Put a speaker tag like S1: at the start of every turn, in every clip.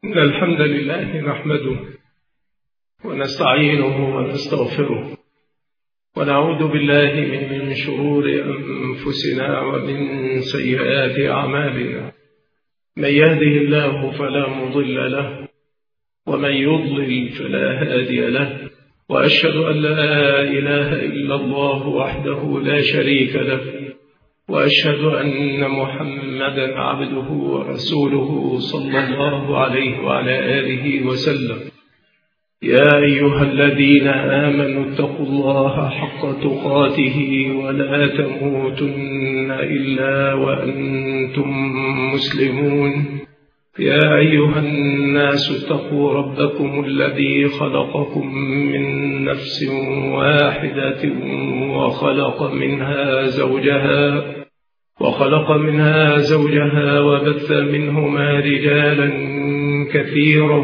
S1: إن الحمد لله نحمده ونستعينه ونستغفره ونعوذ بالله من شرور أنفسنا ومن سيئات أعمالنا. من يهده الله فلا مضل له ومن يضلل فلا هادي له، وأشهد أن لا إله إلا الله وحده لا شريك له، وأشهد أن محمدا عبده ورسوله صلى الله عليه وعلى آله وسلم. يا أيها الذين آمنوا اتقوا الله حق تقاته ولا تموتن إلا وأنتم مسلمون. يا أيها الناس اتقوا ربكم الذي خلقكم من نفس واحدة وخلق منها زوجها وبث منهما رجالا كثيرا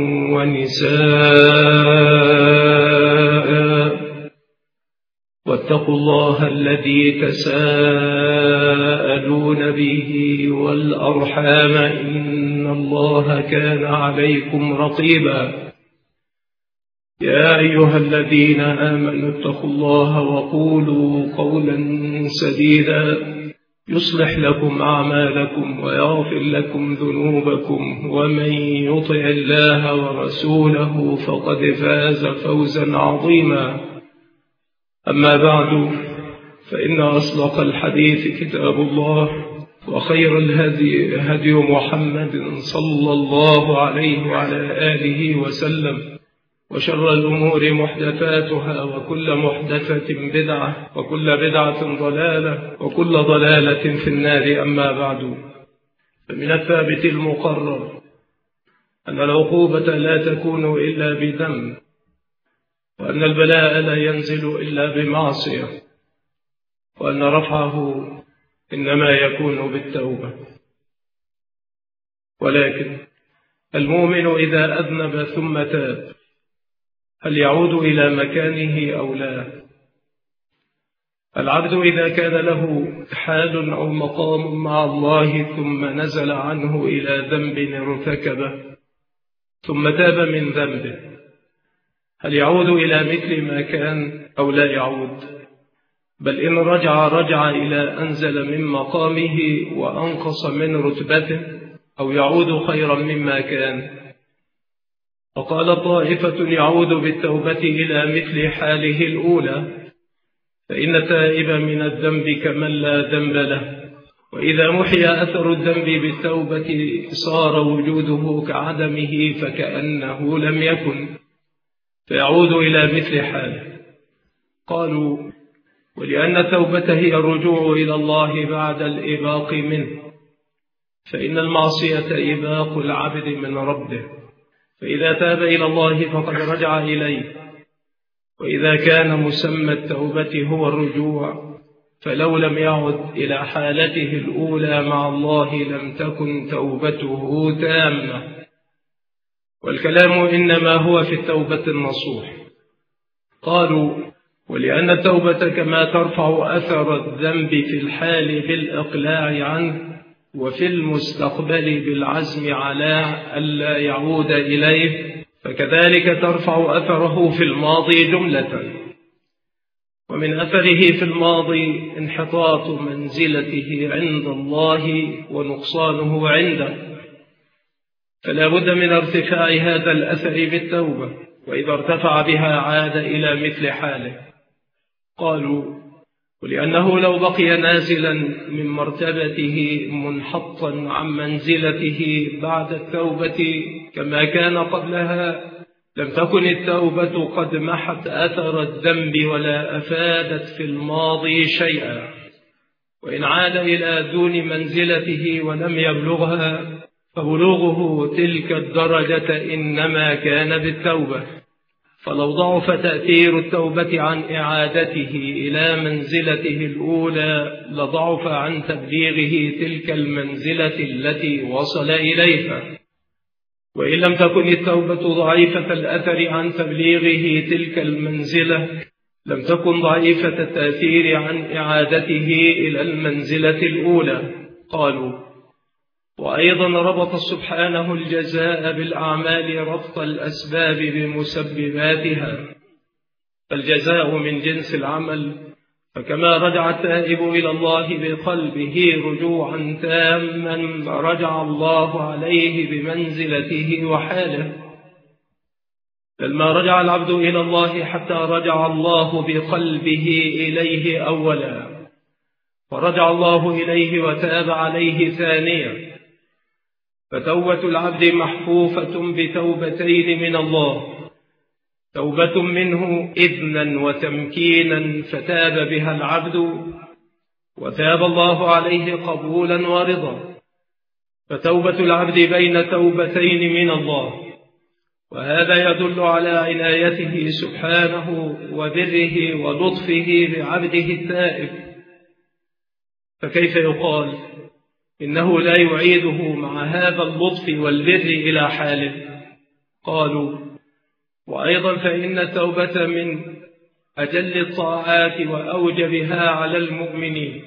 S1: ونساء، واتقوا الله الذي تساءلون به والأرحام إن الله كان عليكم رقيبا. يا أيها الذين آمنوا اتقوا الله وقولوا قولا سديدا يصلح لكم أعمالكم ويغفر لكم ذنوبكم، ومن يطع الله ورسوله فقد فاز فوزا عظيما. أما بعد، فإن أصدق الحديث كتاب الله، وخير الهدي هدي محمد صلى الله عليه وعلى آله وسلم، وشر الأمور محدثاتها، وكل محدثة بدعة، وكل بدعة ضلالة، وكل ضلالة في النار. أما بعد، فمن الثابت المقرر أن العقوبة لا تكون إلا بدم، وأن البلاء لا ينزل إلا بمعصية، وأن رفعه إنما يكون بالتوبة. ولكن المؤمن إذا أذنب ثم تاب هل يعود إلى مكانه أو لا؟ العبد إذا كان له حال أو مقام مع الله ثم نزل عنه إلى ذنب ارتكبه ثم تاب من ذنبه، هل يعود إلى مثل ما كان أو لا يعود؟ بل إن رجع إلى أنزل من مقامه وأنقص من رتبته، أو يعود خيرا مما كان. وقال طائفة يعود بالتوبة إلى مثل حاله الأولى، فإن التائب من الذنب كمن لا ذنب له، وإذا محي أثر الذنب بالتوبة صار وجوده كعدمه فكأنه لم يكن، فيعود إلى مثل حاله. قالوا: ولأن التوبة هي الرجوع إلى الله بعد الإباق منه، فإن المعصية إباق العبد من ربه، فإذا تاب إلى الله فقد رجع إليه. وإذا كان مسمى التوبة هو الرجوع، فلو لم يعد إلى حالته الأولى مع الله لم تكن توبته تامة. والكلام إنما هو في التوبة النصوح. قالوا: ولأن التوبة كما ترفع أثر الذنب في الحال بالإقلاع عنه، وفي المستقبل بالعزم على ألا يعود إليه، فكذلك ترفع أثره في الماضي جملة. ومن أثره في الماضي انحطاط منزلته عند الله ونقصانه عنده، فلا بد من ارتفاع هذا الأثر بالتوبة، وإذا ارتفع بها عاد إلى مثل حاله. قالوا: ولأنه لو بقي نازلا من مرتبته منحطا عن منزلته بعد التوبة كما كان قبلها، لم تكن التوبة قد محت أثر الذنب ولا أفادت في الماضي شيئا. وإن عاد إلى دون منزلته ولم يبلغها، فبلوغه تلك الدرجة إنما كان بالتوبة. فلو ضعف تأثير التوبة عن إعادته إلى منزلته الأولى لضعف عن تبليغه تلك المنزلة التي وصل إليها. وإن لم تكن التوبة ضعيفة الأثر عن تبليغه تلك المنزلة، لم تكن ضعيفة التأثير عن إعادته إلى المنزلة الأولى. قالوا: وأيضا ربط سبحانه الجزاء بالأعمال ربط الأسباب بمسبباتها، فالجزاء من جنس العمل، فكما رجع التائب إلى الله بقلبه رجوعا تاما رجع الله عليه بمنزلته وحاله. فلما رجع العبد إلى الله حتى رجع الله بقلبه إليه أولا، فرجع الله إليه وتاب عليه ثانيا، فتوبة العبد محفوفة بتوبتين من الله، توبة منه إذنا وتمكينا فتاب بها العبد، وتاب الله عليه قبولا ورضا، فتوبة العبد بين توبتين من الله، وهذا يدل على عنايته سبحانه وبره ولطفه بعبده التائب. فكيف يقال إنه لا يعيده مع هذا اللطف والبر إلى حاله؟ قالوا: وأيضا فإن التوبة من أجل الطاعات وأوجبها على المؤمنين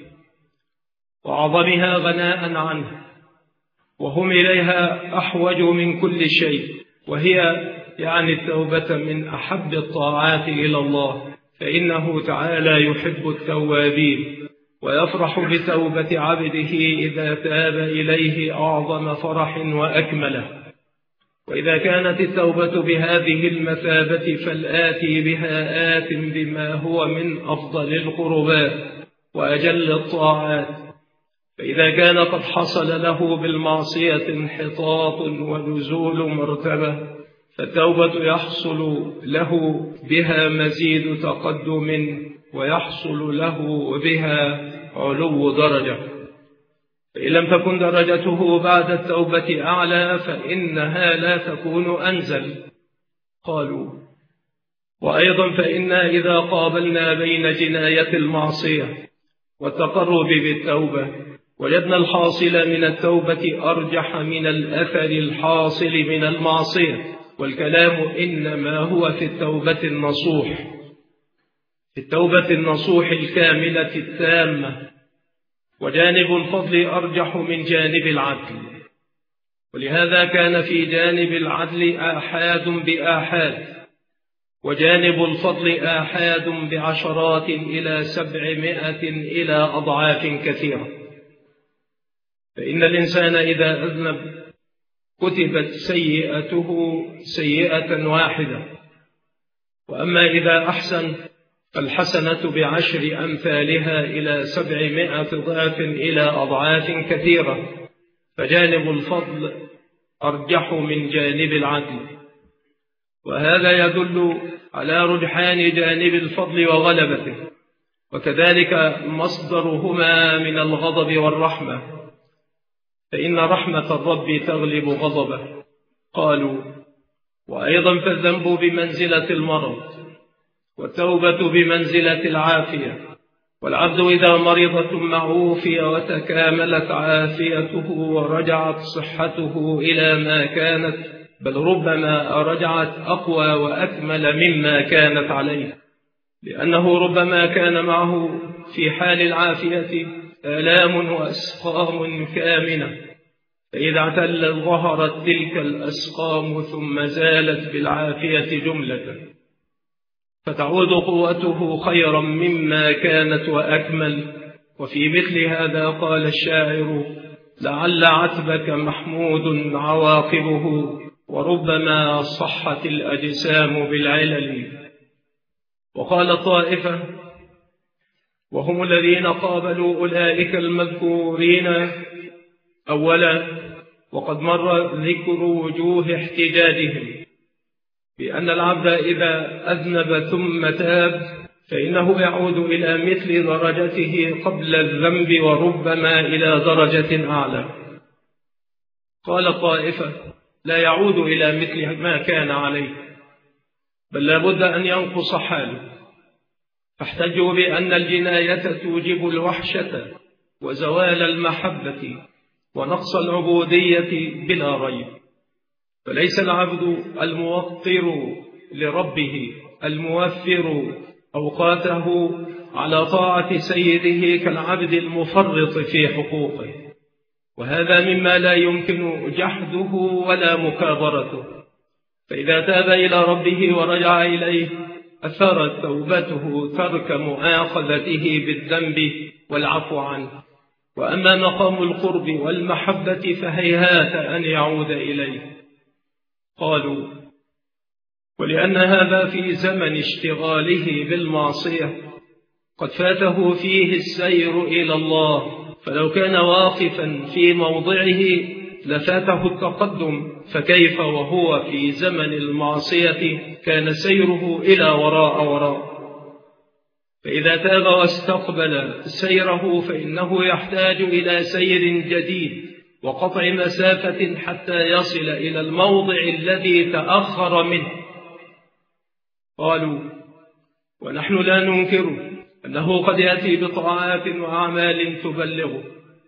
S1: وأعظمها غناء عنه، وهم إليها أحوج من كل شيء، وهي يعني التوبة من أحب الطاعات إلى الله، فإنه تعالى يحب التوابين ويفرح بتوبة عبده إذا تاب إليه أعظم فرح وأكمله. وإذا كانت التوبة بهذه المثابة فالآتي بها آت بما هو من أفضل القربات وأجل الطاعات. فإذا كان قد حصل له بالمعصية انحطاط ونزول مرتبة، فالتوبة يحصل له بها مزيد تقدم ويحصل له بها علو درجة. فإن لم تكن درجته بعد التوبة أعلى فإنها لا تكون أنزل. قالوا: وأيضا فإنا إذا قابلنا بين جناية المعصية والتقرب بالتوبة وجدنا الحاصل من التوبة أرجح من الأثر الحاصل من المعصية، والكلام إنما هو في التوبة النصوح، في التوبة النصوح الكاملة التامة، وجانب الفضل أرجح من جانب العدل، ولهذا كان في جانب العدل آحاد بآحاد، وجانب الفضل آحاد بعشرات إلى 700 إلى أضعاف كثيرة. فإن الإنسان إذا أذنب كتبت سيئته سيئة واحدة، وأما إذا أحسن فالحسنة ب10 أمثالها إلى 700 ضعف إلى أضعاف كثيرة، فجانب الفضل أرجح من جانب العدل، وهذا يدل على رجحان جانب الفضل وغلبته، وكذلك مصدرهما من الغضب والرحمة، فإن رحمة الرب تغلب غضبه. قالوا: وأيضا فالذنب بمنزلة المرض، والتوبة بمنزلة العافية، والعبد إذا مرض ثم عوفي وتكاملت عافيته ورجعت صحته إلى ما كانت، بل ربما رجعت أقوى وأكمل مما كانت عليه، لأنه ربما كان معه في حال العافية آلام وأسقام كامنة، فإذا اعتلت ظهرت تلك الأسقام ثم زالت بالعافية جملة، فتعود قوته خيرا مما كانت وأكمل. وفي مثل هذا قال الشاعر: لعل عتبك محمود عواقبه، وربما صحت الأجسام بالعلل. وقال طائفة وهم الذين قابلوا أولئك المذكورين أولا، وقد مر ذكر وجوه احتجاجهم بأن العبد إذا أذنب ثم تاب فإنه يعود إلى مثل درجته قبل الذنب وربما إلى درجة أعلى. قال الطائفة: لا يعود إلى مثل ما كان عليه، بل لا بد أن ينقص حاله، فاحتجوا بأن الجناية توجب الوحشة وزوال المحبة ونقص العبودية بلا ريب، فليس العبد الموقر لربه الموفر أوقاته على طاعة سيده كالعبد المفرط في حقوقه، وهذا مما لا يمكن جحده ولا مكابرته. فإذا تاب إلى ربه ورجع إليه أثرت توبته ترك مؤاخذته بالذنب والعفو عنه. وأما مقام القرب والمحبة فهيهات أن يعود إليه. قالوا: ولأن هذا في زمن اشتغاله بالمعصية قد فاته فيه السير إلى الله، فلو كان واقفا في موضعه لفاته التقدم، فكيف وهو في زمن المعصية كان سيره إلى وراء. فإذا تاب واستقبل سيره فإنه يحتاج إلى سير جديد وقطع مسافة حتى يصل إلى الموضع الذي تأخر منه. قالوا: ونحن لا ننكر أنه قد يأتي بطاعات وأعمال تبلغه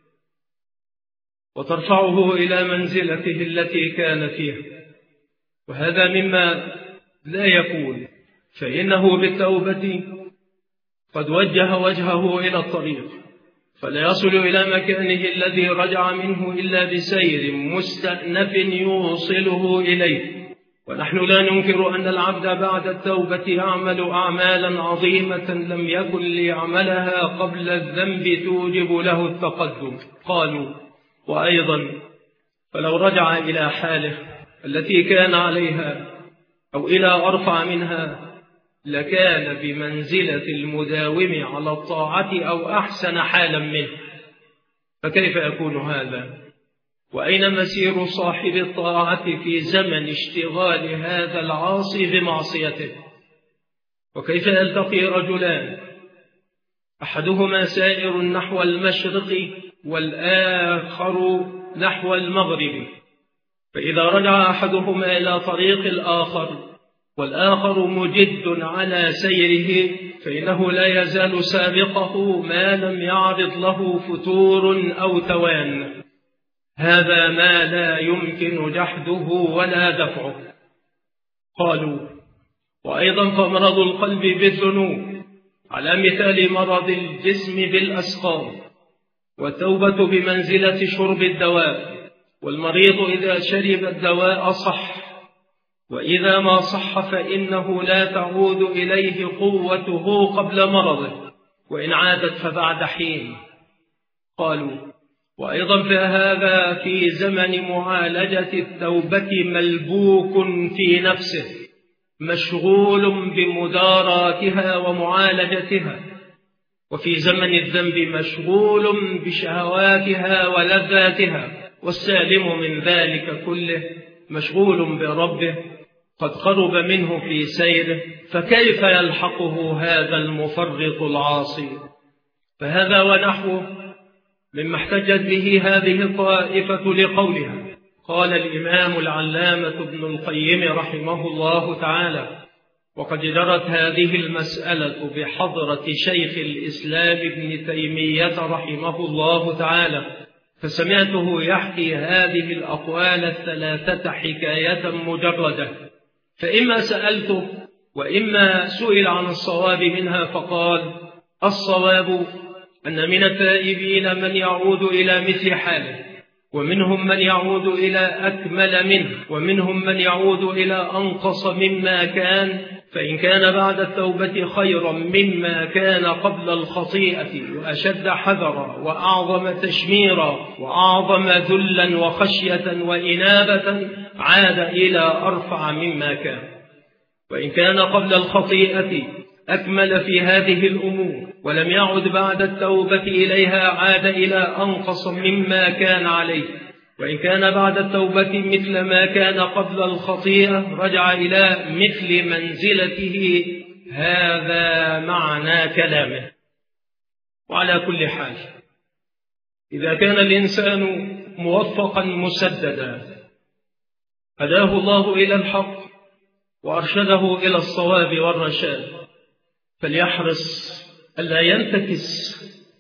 S1: وترفعه إلى منزلته التي كان فيها، وهذا مما لا يكون، فإنه بالتوبة قد وجهه إلى الطريق، فلا يصل إلى مكانه الذي رجع منه إلا بسير مستأنف يوصله إليه. ونحن لا ننكر أن العبد بعد التوبة يعمل أعمالا عظيمة لم يكن ليعملها قبل الذنب توجب له التقدم. قالوا: وأيضا فلو رجع إلى حاله التي كان عليها أو إلى أرفع منها لكان بمنزلة المداوم على الطاعة أو أحسن حالا منه. فكيف يكون هذا؟ وأين مسير صاحب الطاعة في زمن اشتغال هذا العاصي بمعصيته؟ وكيف يلتقي رجلان أحدهما سائر نحو المشرق والآخر نحو المغرب، فإذا رجع أحدهما إلى طريق الآخر والآخر مجد على سيره فإنه لا يزال سابقه ما لم يعرض له فتور أو توان. هذا ما لا يمكن جحده ولا دفعه. قالوا: وأيضا فمرض القلب بالذنوب على مثال مرض الجسم بالأسقام، والتوبة بمنزلة شرب الدواء، والمريض إذا شرب الدواء صح، وإذا ما صح فإنه لا تعود إليه قوته قبل مرضه، وإن عادت فبعد حين. قالوا: وأيضا فهذا في زمن معالجة التوبة ملبوك في نفسه مشغول بمداراتها ومعالجتها، وفي زمن الذنب مشغول بشهواتها ولذاتها، والسالم من ذلك كله مشغول بربه قد قرب منه في سيره، فكيف يلحقه هذا المفرط العاصي؟ فهذا ونحوه مما احتجت به هذه الطائفة لقولها. قال الإمام العلامة ابن القيم رحمه الله تعالى: وقد جرت هذه المسألة بحضرة شيخ الإسلام ابن تيمية رحمه الله تعالى، فسمعته يحكي هذه الأقوال الثلاثة حكاية مجردة، فإما سألته وإما سئل عن الصواب منها فقال: الصواب أن من التائبين من يعود إلى مثل حاله، ومنهم من يعود إلى أكمل منه، ومنهم من يعود إلى أنقص مما كان، فإن كان بعد التوبة خيرا مما كان قبل الخطيئة وأشد حذرا وأعظم تشميرا وأعظم ذلا وخشية وإنابة عاد إلى أرفع مما كان، وإن كان قبل الخطيئة أكمل في هذه الأمور ولم يعد بعد التوبة إليها عاد إلى أنقص مما كان عليه، وإن كان بعد التوبة مثل ما كان قبل الخطيئة رجع إلى مثل منزلته. هذا معنى كلامه. وعلى كل حال إذا كان الإنسان موفقا مسددا هداه الله إلى الحق وأرشده إلى الصواب والرشاد، فليحرص ألا ينتكس،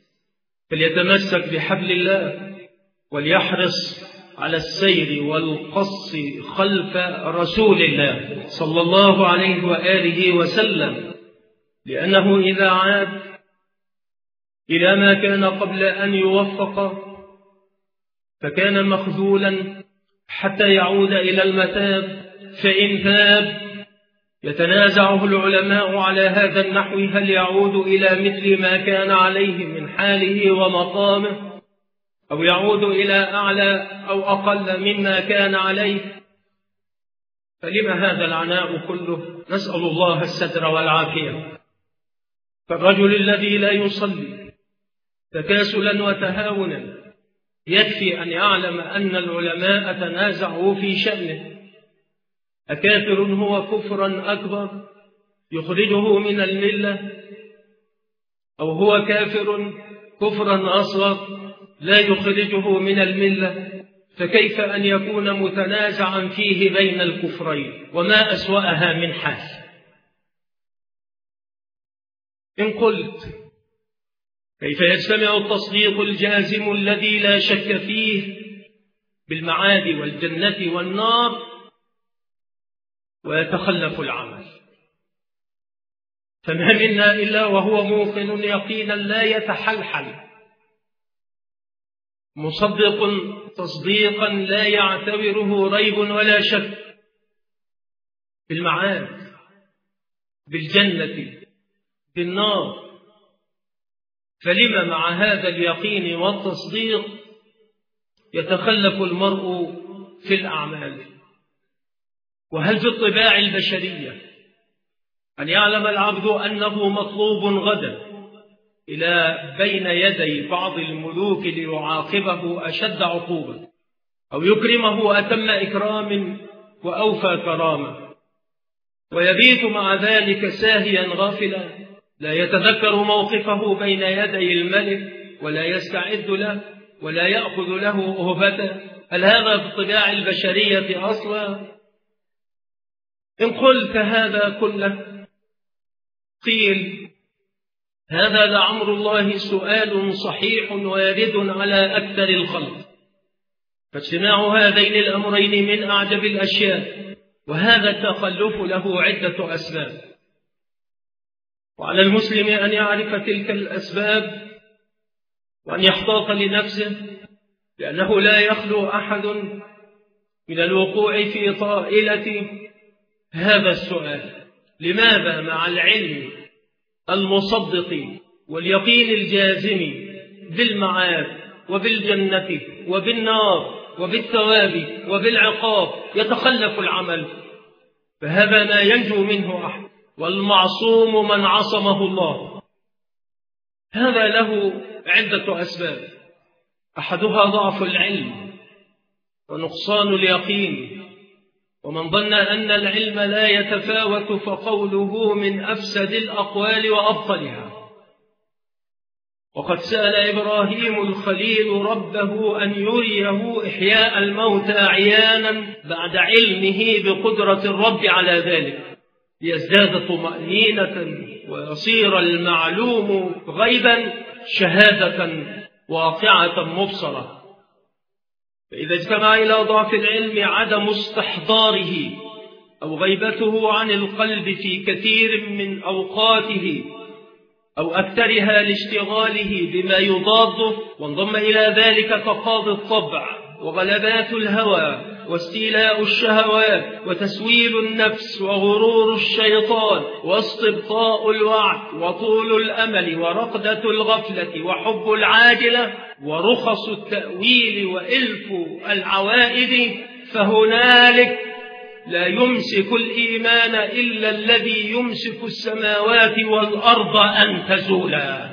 S1: فليتمسك بحبل الله، وليحرص على السير والقص خلف رسول الله صلى الله عليه وآله وسلم، لأنه إذا عاد إلى ما كان قبل أن يوفق فكان مخذولا حتى يعود إلى المتاب، فإن تاب يتنازعه العلماء على هذا النحو: هل يعود إلى مثل ما كان عليه من حاله ومقامه، أو يعود إلى أعلى أو أقل مما كان عليه؟ فلما هذا العناء كله؟ نسأل الله الستر والعافية. فالرجل الذي لا يصلي تكاسلا وتهاونا يكفي أن يعلم أن العلماء تنازعوا في شأنه: أكافر هو كفرا أكبر يخرجه من الملة، أو هو كافر كفرا أصغر لا يخرجه من الملة؟ فكيف أن يكون متنازعا فيه بين الكفرين؟ وما أسوأها من حال. إن قلت: كيف يجتمع التصديق الجازم الذي لا شك فيه بالمعاد والجنة والنار ويتخلف العمل؟ فما منا إلا وهو موقن يقينا لا يتحلحل، مصدق تصديقا لا يعتبره ريب ولا شك بالمعاد، بالجنة، بالنار. فلما مع هذا اليقين والتصديق يتخلف المرء في الأعمال؟ وهل في الطباع البشرية أن يعلم العبد أنه مطلوب غدا إلى بين يدي بعض الملوك ليعاقبه أشد عقوبة، أو يكرمه أتم إكرام وأوفى كرامة، ويبيت مع ذلك ساهيا غافلا لا يتذكر موقفه بين يدي الملك ولا يستعد له ولا يأخذ له أهبته؟ هل هذا في الطباع البشرية أصلا؟ إن قلت هذا كله قيل: هذا لعمر الله سؤال صحيح وارد على أكثر الخلق، فاجتماع هذين الأمرين من أعجب الأشياء، وهذا التخلف له عدة أسباب، وعلى المسلم أن يعرف تلك الأسباب وأن يحتاط لنفسه، لأنه لا يخلو أحد من الوقوع في طائلة هذا السؤال: لماذا مع العلم المصدق واليقين الجازم بالمعاد وبالجنة وبالنار وبالثواب وبالعقاب يتخلف العمل؟ فهذا لا ينجو منه أحد، والمعصوم من عصمه الله. هذا له عدة أسباب، أحدها ضعف العلم ونقصان اليقين، ومن ظن أن العلم لا يتفاوت فقوله من أفسد الأقوال وأبطلها. وقد سأل إبراهيم الخليل ربه أن يريه إحياء الموتى عيانا بعد علمه بقدرة الرب على ذلك، ليزداد طمأنينة ويصير المعلوم غيبا شهادة واقعة مبصرة. فإذا اجتمع إلى ضعف العلم عدم استحضاره أو غيبته عن القلب في كثير من أوقاته أو أكثرها لاشتغاله بما يضاده، وانضم إلى ذلك تقاضي الطبع وغلبات الهوى واستيلاء الشهوات وتسويل النفس وغرور الشيطان واستبطاء الوعد وطول الأمل ورقدة الغفلة وحب العاجلة ورخص التأويل وإلف العوائد، فهنالك لا يمسك الإيمان إلا الذي يمسك السماوات والأرض أن تزولا.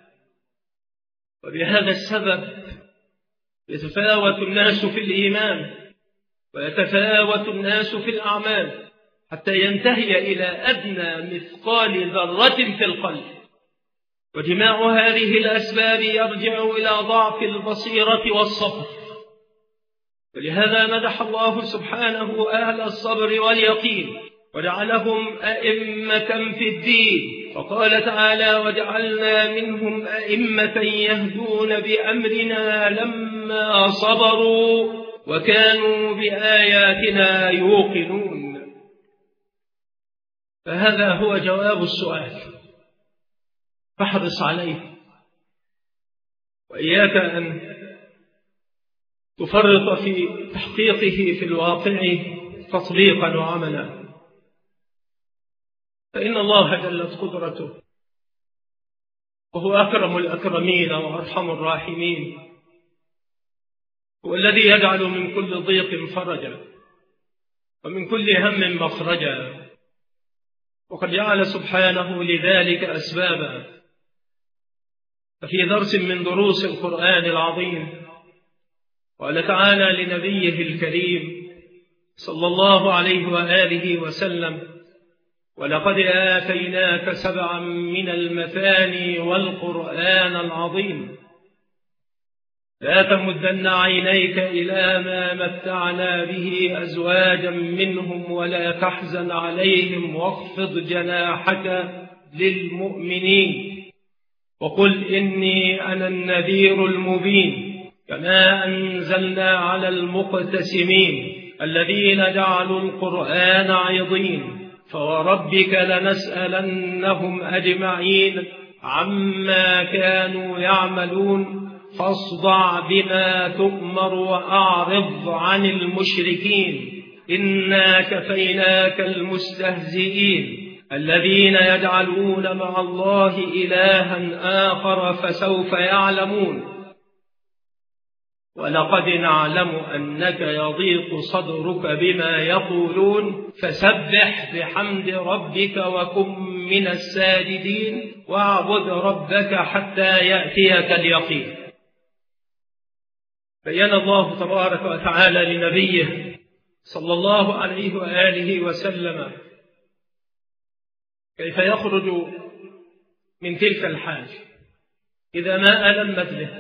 S1: وبهذا السبب يتفاوت الناس في الإيمان ويتفاوت الناس في الأعمال حتى ينتهي إلى أدنى مثقال ذرة في القلب. وجماع هذه الأسباب يرجع إلى ضعف البصيرة والصبر. ولهذا مدح الله سبحانه أهل الصبر واليقين وجعلهم أئمة في الدين، وقال تعالى: وجعلنا منهم أئمة يهدون بأمرنا لما صبروا وكانوا بآياتنا يوقنون. فهذا هو جواب السؤال، فاحرص عليه، وإياك أن تفرط في تحقيقه في الواقع تطبيقا وعملا، فإن الله جلت قدرته وهو أكرم الأكرمين وأرحم الراحمين، هو الذي يجعل من كل ضيق فرجا ومن كل هم مخرجا، وقد جعل سبحانه لذلك أسبابا. ففي درس من دروس القرآن العظيم قال تعالى لنبيه الكريم صلى الله عليه وآله وسلم: ولقد آتيناك 7 من المثاني والقرآن العظيم، لا تمدن عينيك إلى ما متعنا به أزواجا منهم ولا تحزن عليهم واخفض جناحك للمؤمنين وقل إني أنا النذير المبين، كما أنزلنا على المقتسمين الذين جعلوا القرآن عضين، فوربك لنسألنهم أجمعين عما كانوا يعملون، فاصدع بما تؤمر وأعرض عن المشركين، إنا كفيناك المستهزئين الذين يجعلون مع الله إلها آخر فسوف يعلمون، ولقد نعلم أنك يضيق صدرك بما يقولون، فسبح بحمد ربك وكن من الساجدين واعبد ربك حتى يأتيك اليقين. بيّن الله تبارك وتعالى لنبيه صلى الله عليه وآله وسلم كيف يخرج من تلك الحال إذا ما ألمت به.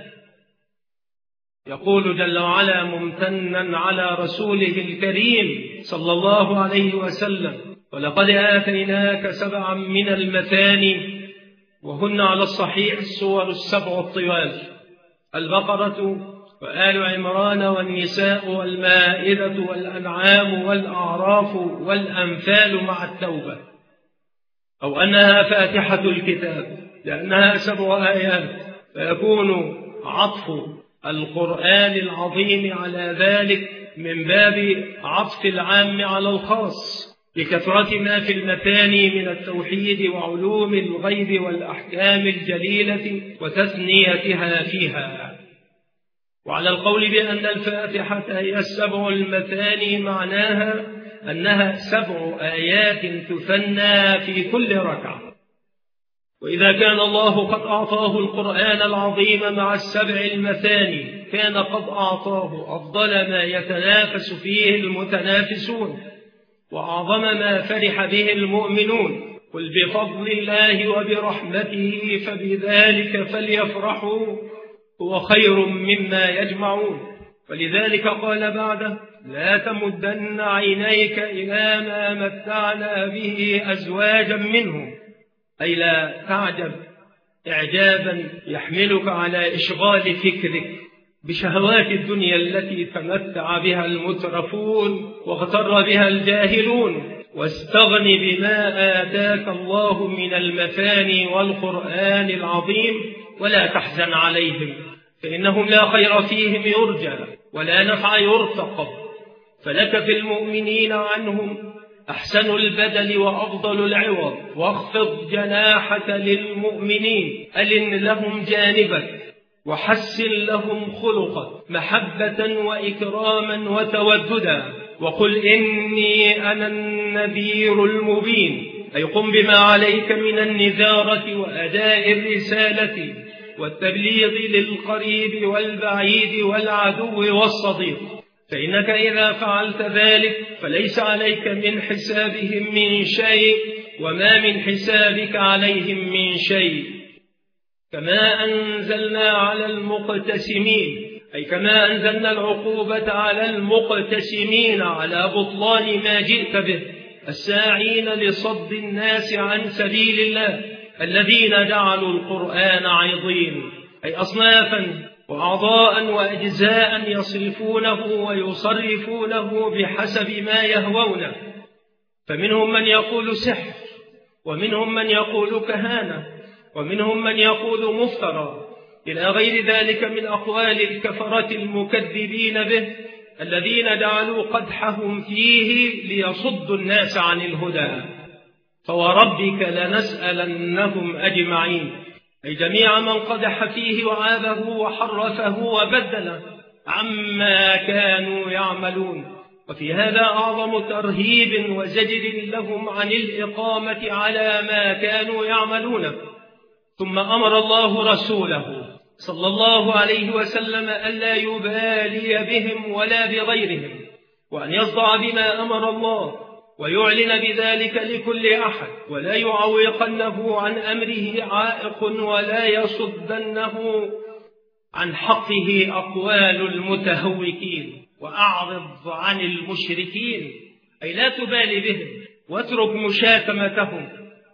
S1: يقول جل وعلا ممتنا على رسوله الكريم صلى الله عليه وسلم: ولقد آتيناك 7 من المثاني، وهن على الصحيح السور السبع الطوال: البقرة وآل عمران والنساء والمائدة والأنعام والأعراف والأنفال مع التوبة، أو أنها فاتحة الكتاب لأنها 7 آيات، فيكون عطف القرآن العظيم على ذلك من باب عطف العام على الخاص، لكثرة ما في المثاني من التوحيد وعلوم الغيب والأحكام الجليلة وتثنيتها فيها. وعلى القول بأن الفاتحة هي 7 المثاني معناها أنها 7 آيات تثنى في كل ركعة. وإذا كان الله قد أعطاه القرآن العظيم مع 7 المثاني، كان قد أعطاه أفضل ما يتنافس فيه المتنافسون وأعظم ما فرح به المؤمنون: قل بفضل الله وبرحمته فبذلك فليفرحوا هو خير مما يجمعون. ولذلك قال بعده: لا تمدن عينيك إلى ما متعنا به أزواجا منهم، أي لا تعجب إعجابا يحملك على إشغال فكرك بشهوات الدنيا التي تمتع بها المترفون واغتر بها الجاهلون، واستغن بما آتاك الله من المثاني والقرآن العظيم، ولا تحزن عليهم فإنهم لا خير فيهم يرجى ولا نفع يرتقب، فلك في المؤمنين عنهم أحسن البدل وأفضل العوض، واخفض جناحك للمؤمنين، ألن لهم جانبك وحسن لهم خلقك محبة وإكراما وتوددا، وقل إني أنا النذير المبين، أي قم بما عليك من النذارة وأداء الرسالة والتبليغ للقريب والبعيد والعدو والصديق، فإنك إذا فعلت ذلك فليس عليك من حسابهم من شيء وما من حسابك عليهم من شيء. كما أنزلنا على المقتسمين، أي كما أنزلنا العقوبة على المقتسمين على بطلان ما جئت به، الساعين لصد الناس عن سبيل الله، الذين جعلوا القرآن عضين، أي أصنافا وأعضاء وأجزاء يصرفونه ويصرفونه بحسب ما يهوونه، فمنهم من يقول سحر، ومنهم من يقول كهانة، ومنهم من يقول مفترى، إلى غير ذلك من أقوال الكفرة المكذبين به الذين جعلوا قدحهم فيه ليصدوا الناس عن الهدى. فوربك لنسألنهم أجمعين، أي جميع من قدح فيه وعابه وحرفه وبدله عما كانوا يعملون. وفي هذا أعظم ترهيب وزجر لهم عن الإقامة على ما كانوا يعملون. ثم أمر الله رسوله صلى الله عليه وسلم ألا يبالي بهم ولا بغيرهم، وأن يصدع بما أمر الله ويعلن بذلك لكل أحد، ولا يعوقنه عن أمره عائق ولا يصدنه عن حقه أقوال المتهوكين. وأعرض عن المشركين، أي لا تبالي بهم واترك مشاتمتهم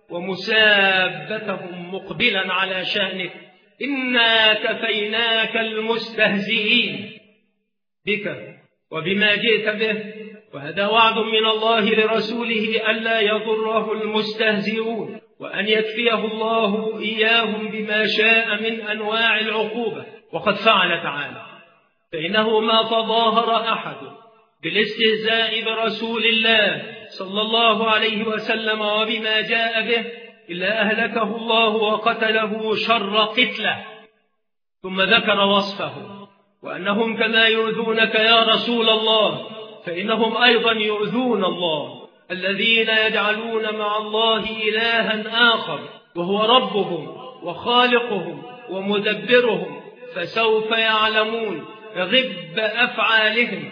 S1: ومسابتهم مقبلا على شأنك. إنا كفيناك المستهزئين بك وبما جئت به. وهذا وعد من الله لرسوله ألا يضره المستهزئون، وأن يكفيه الله إياهم بما شاء من أنواع العقوبة. وقد فعل تعالى، فإنه ما تظاهر أحد بالاستهزاء برسول الله صلى الله عليه وسلم وبما جاء به إلا أهلكه الله وقتله شر قتله. ثم ذكر وصفه، وأنهم كما يؤذونك يا رسول الله فإنهم أيضا يؤذون الله، الذين يجعلون مع الله إلها آخر وهو ربهم وخالقهم ومدبرهم، فسوف يعلمون غب أفعالهم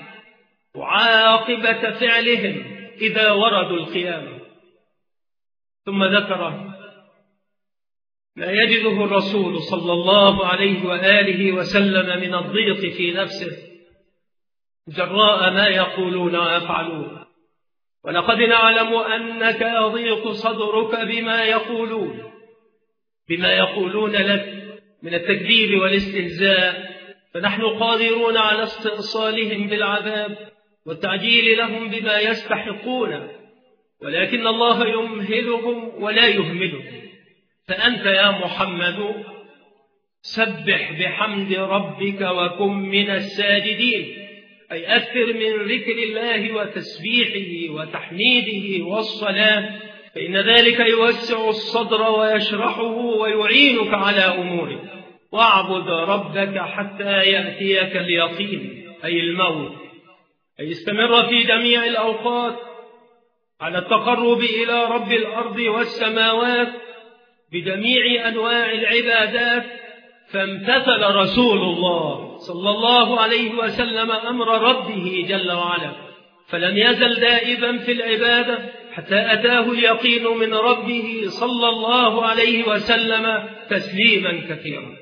S1: وعاقبة فعلهم إذا وردوا القيامة. ثم ذكر ما يجده الرسول صلى الله عليه وآله وسلم من الضيق في نفسه جراء ما يقولون ويفعلون. ولقد نعلم أنك يضيق صدرك بما يقولون لك من التكذيب والاستهزاء، فنحن قادرون على استئصالهم بالعذاب والتعجيل لهم بما يستحقون، ولكن الله يمهلهم ولا يهملهم. فأنت يا محمد سبح بحمد ربك وكن من الساجدين، أي أكثر من ذكر الله وتسبيحه وتحميده والصلاة، فإن ذلك يوسع الصدر ويشرحه ويعينك على أمورك. واعبد ربك حتى يأتيك اليقين، أي الموت، أي استمر في جميع الأوقات على التقرب إلى رب الأرض والسماوات بجميع أنواع العبادات. فامتثل رسول الله صلى الله عليه وسلم أمر ربه جل وعلا، فلم يزل دائبا في العبادة حتى أتاه اليقين من ربه صلى الله عليه وسلم تسليما كثيرا.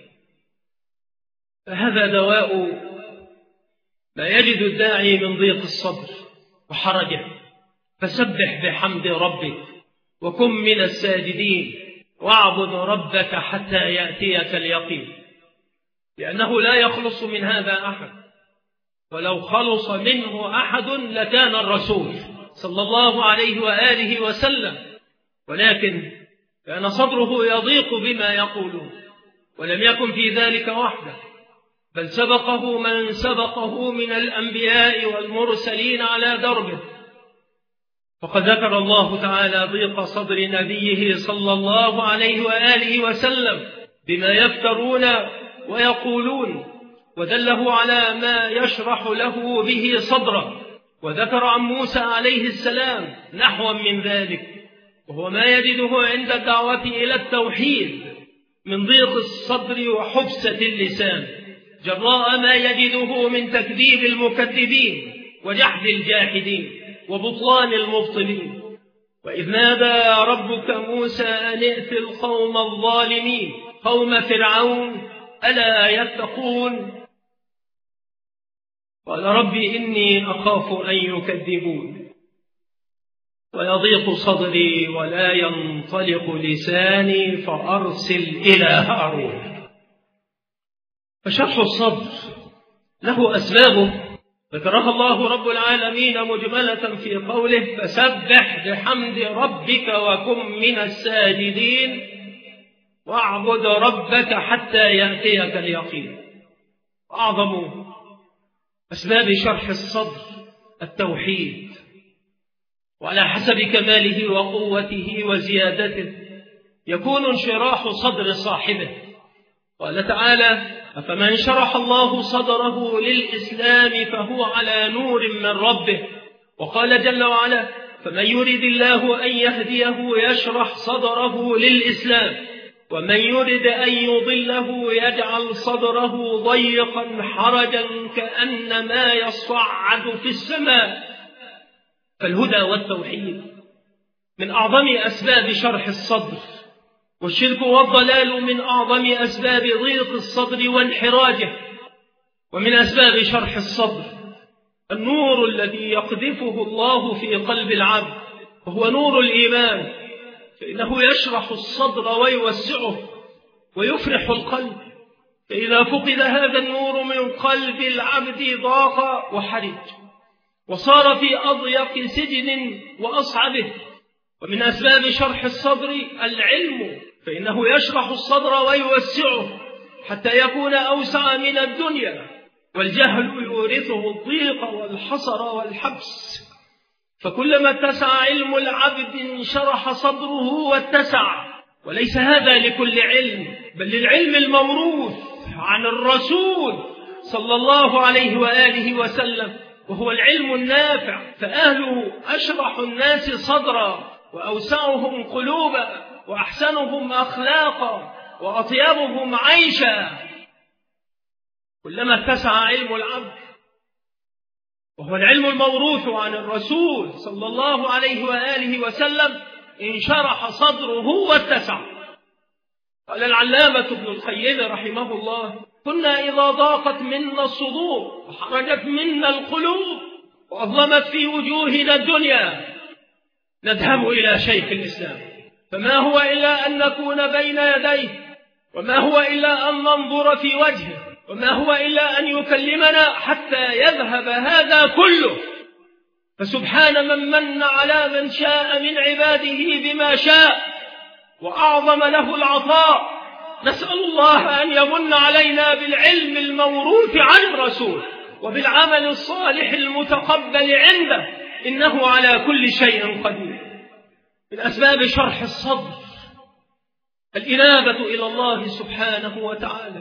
S1: فهذا دواء ما يجد الداعي من ضيق الصدر وحرجه. فسبح بحمد ربك وكن من الساجدين واعبد ربك حتى يأتيك اليقين، لأنه لا يخلص من هذا أحد، ولو خلص منه أحد لكان الرسول صلى الله عليه وآله وسلم، ولكن كان صدره يضيق بما يقولون. ولم يكن في ذلك وحده، بل سبقه من سبقه من الأنبياء والمرسلين على دربه. وقد ذكر الله تعالى ضيق صدر نبيه صلى الله عليه وآله وسلم بما يفترون ويقولون، ودله على ما يشرح له به صدره. وذكر عن موسى عليه السلام نحوا من ذلك، وهو ما يجده عند الدعوة إلى التوحيد من ضيق الصدر وحبسة اللسان، جراء ما يجده من تكذيب المكذبين وجحد الجاحدين وبطلان المبطلين. وإذ نادى ربك موسى أن ائت القوم الظالمين قوم فرعون ألا يتقون؟ قال رب إني أخاف أن يكذبون ويضيق صدري ولا ينطلق لساني فأرسل إلى هارون. فشرح الصدر له أسبابه ذكرها الله رب العالمين مجملة في قوله فسبح بحمد ربك وكن من الساجدين، واعبد ربك حتى يأتيك اليقين. أعظم أسباب شرح الصدر التوحيد، وعلى حسب كماله وقوته وزيادته يكون انشراح صدر صاحبه. قال تعالى: أفمن شرح الله صدره للإسلام فهو على نور من ربه. وقال جل وعلا: فمن يرد الله أن يهديه يشرح صدره للإسلام ومن يرد أن يضله يجعل صدره ضيقا حرجا كأنما يصعد في السماء. فالهدى والتوحيد من أعظم أسباب شرح الصدر، والشرك والضلال من أعظم أسباب ضيق الصدر وانحراجه. ومن أسباب شرح الصدر النور الذي يقذفه الله في قلب العبد، وهو نور الإيمان، فإنه يشرح الصدر ويوسعه ويفرح القلب. فإذا فقد هذا النور من قلب العبد ضاق وحرج وصار في أضيق سجن وأصعبه. ومن أسباب شرح الصدر العلم، فإنه يشرح الصدر ويوسعه حتى يكون أوسع من الدنيا. والجهل يورثه الضيق والحصر والحبس، فكلما اتسع علم العبد انشرح صدره واتسع. وليس هذا لكل علم، بل للعلم الموروث عن الرسول صلى الله عليه وآله وسلم، وهو العلم النافع، فأهله أشرح الناس صدرا وأوسعهم قلوبا وأحسنهم أخلاقا وأطيبهم عيشا. كلما اتسع علم العبد، وهو العلم الموروث عن الرسول صلى الله عليه وآله وسلم، انشرح صدره واتسع. قال العلامة ابن القيم رحمه الله: كنا إذا ضاقت منا الصدور وحرجت منا القلوب وأظلمت في وجوهنا الدنيا نذهب إلى شيخ الإسلام، فما هو إلا أن نكون بين يديه، وما هو إلا أن ننظر في وجهه، وما هو إلا أن يكلمنا حتى يذهب هذا كله. فسبحان من من على من شاء من عباده بما شاء وأعظم له العطاء. نسأل الله أن يمن علينا بالعلم الموروث عن الرسول وبالعمل الصالح المتقبل عنده، إنه على كل شيء قدير. من أسباب شرح الصدر الإنابة إلى الله سبحانه وتعالى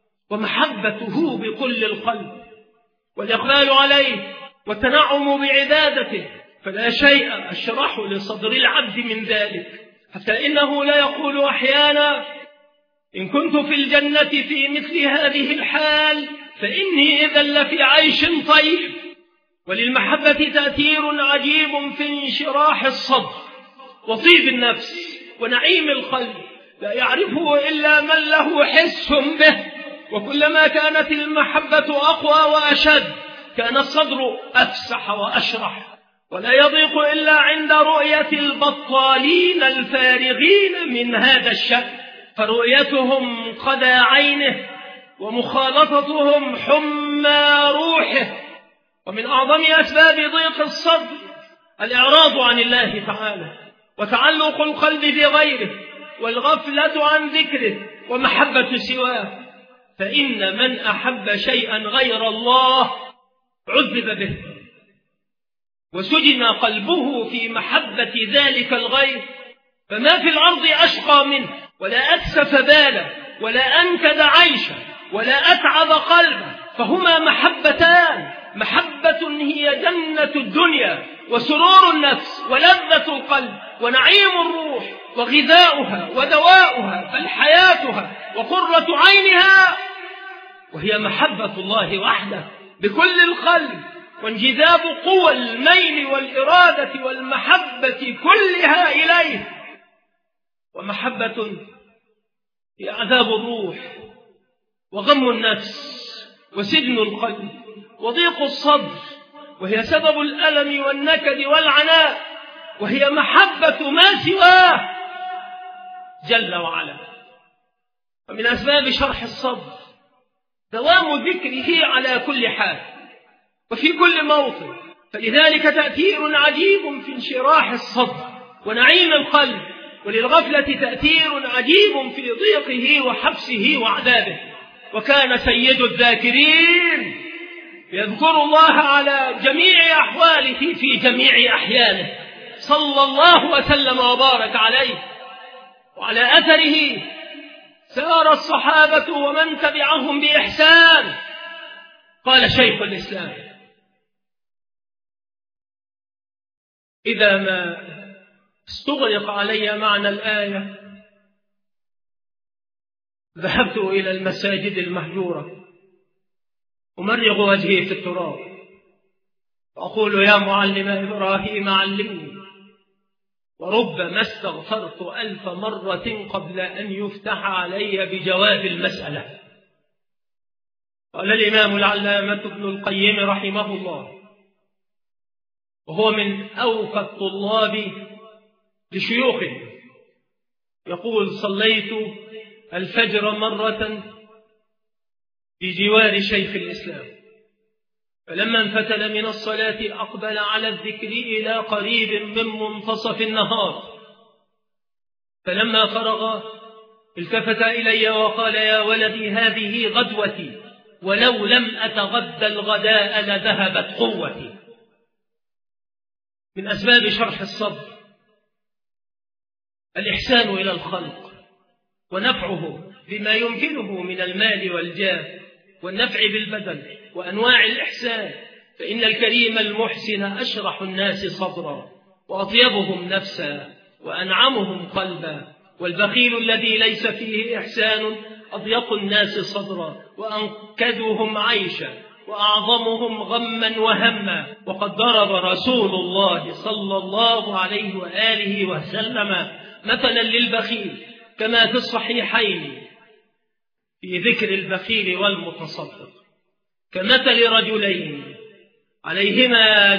S1: ومحبته بكل القلب والإقبال عليه والتنعم بعبادته، فلا شيء أشرح لصدر العبد من ذلك، حتى إنه لا يقول أحيانا: إن كنت في الجنة في مثل هذه الحال فإني إذا لفي عيش طيب. وللمحبة تأثير عجيب في انشراح الصدر وطيب النفس ونعيم القلب، لا يعرفه إلا من له حس به. وكلما كانت المحبة أقوى وأشد كان الصدر أفسح وأشرح، ولا يضيق إلا عند رؤية البطالين الفارغين من هذا الشأن، فرؤيتهم قدى عينه ومخالطتهم حمى روحه. ومن أعظم أسباب ضيق الصدر الإعراض عن الله تعالى وتعلق القلب بغيره والغفلة عن ذكره ومحبة سواه. فإن من أحب شيئا غير الله عذب به وسجن قلبه في محبة ذلك الغير، فما في الأرض أشقى منه، ولا أكسف باله، ولا أنكد عيشه، ولا أتعب قلبه. فهما محبتان: محبة هي جنة الدنيا وسرور النفس ولذة القلب ونعيم الروح وغذاؤها ودواؤها بل حياتها وقرة عينها، وهي محبة الله وحده بكل القلب وانجذاب قوى الميل والإرادة والمحبة كلها إليه. ومحبة هي عذاب الروح وغم النفس وسجن القلب وضيق الصدر، وهي سبب الألم والنكد والعناء، وهي محبة ما سواه جل وعلا. ومن أسباب شرح الصدر دوام ذكره على كل حال وفي كل موطن، فلذلك تأثير عجيب في انشراح الصدر ونعيم القلب وللغفلة تأثير عجيب في ضيقه وحبسه وعذابه. وكان سيد الذاكرين يذكر الله على جميع أحواله في جميع أحيانه صلى الله وسلم وبارك عليه، وعلى أثره سار الصحابة ومن تبعهم بإحسان. قال شيخ الإسلام: إذا ما استغرق علي معنى الآية ذهبت إلى المساجد المهجورة أمرغ وجهي في التراب وأقول: يا معلم إبراهيم علمني. وربما استغفرت 1000 مرة قبل أن يفتح علي بجواب المسألة. قال الإمام العلامة ابن القيم رحمه الله، وهو من أوفى الطلاب لشيوخه، يقول: صليت الفجر مرة بجوار شيخ الإسلام، فلما انفتل من الصلاة أقبل على الذكر إلى قريب من منتصف النهار، فلما فرغ التفت إلي وقال: يا ولدي هذه غدوتي، ولو لم أتغدى الغداء لذهبت قوتي. من أسباب شرح الصبر الإحسان إلى الخلق ونفعه بما يمكنه من المال والجاه والنفع بالبدن وأنواع الإحسان، فإن الكريم المحسن أشرح الناس صدرا وأطيبهم نفسا وأنعمهم قلبا، والبخيل الذي ليس فيه إحسان أضيق الناس صدرا وأنكدهم عيشا وأعظمهم غما وهما. وقد ضرب رسول الله صلى الله عليه وآله وسلم مثلا للبخيل كما في الصحيحين في ذكر البخيل والمتصدق، كمثل رجلين عليهما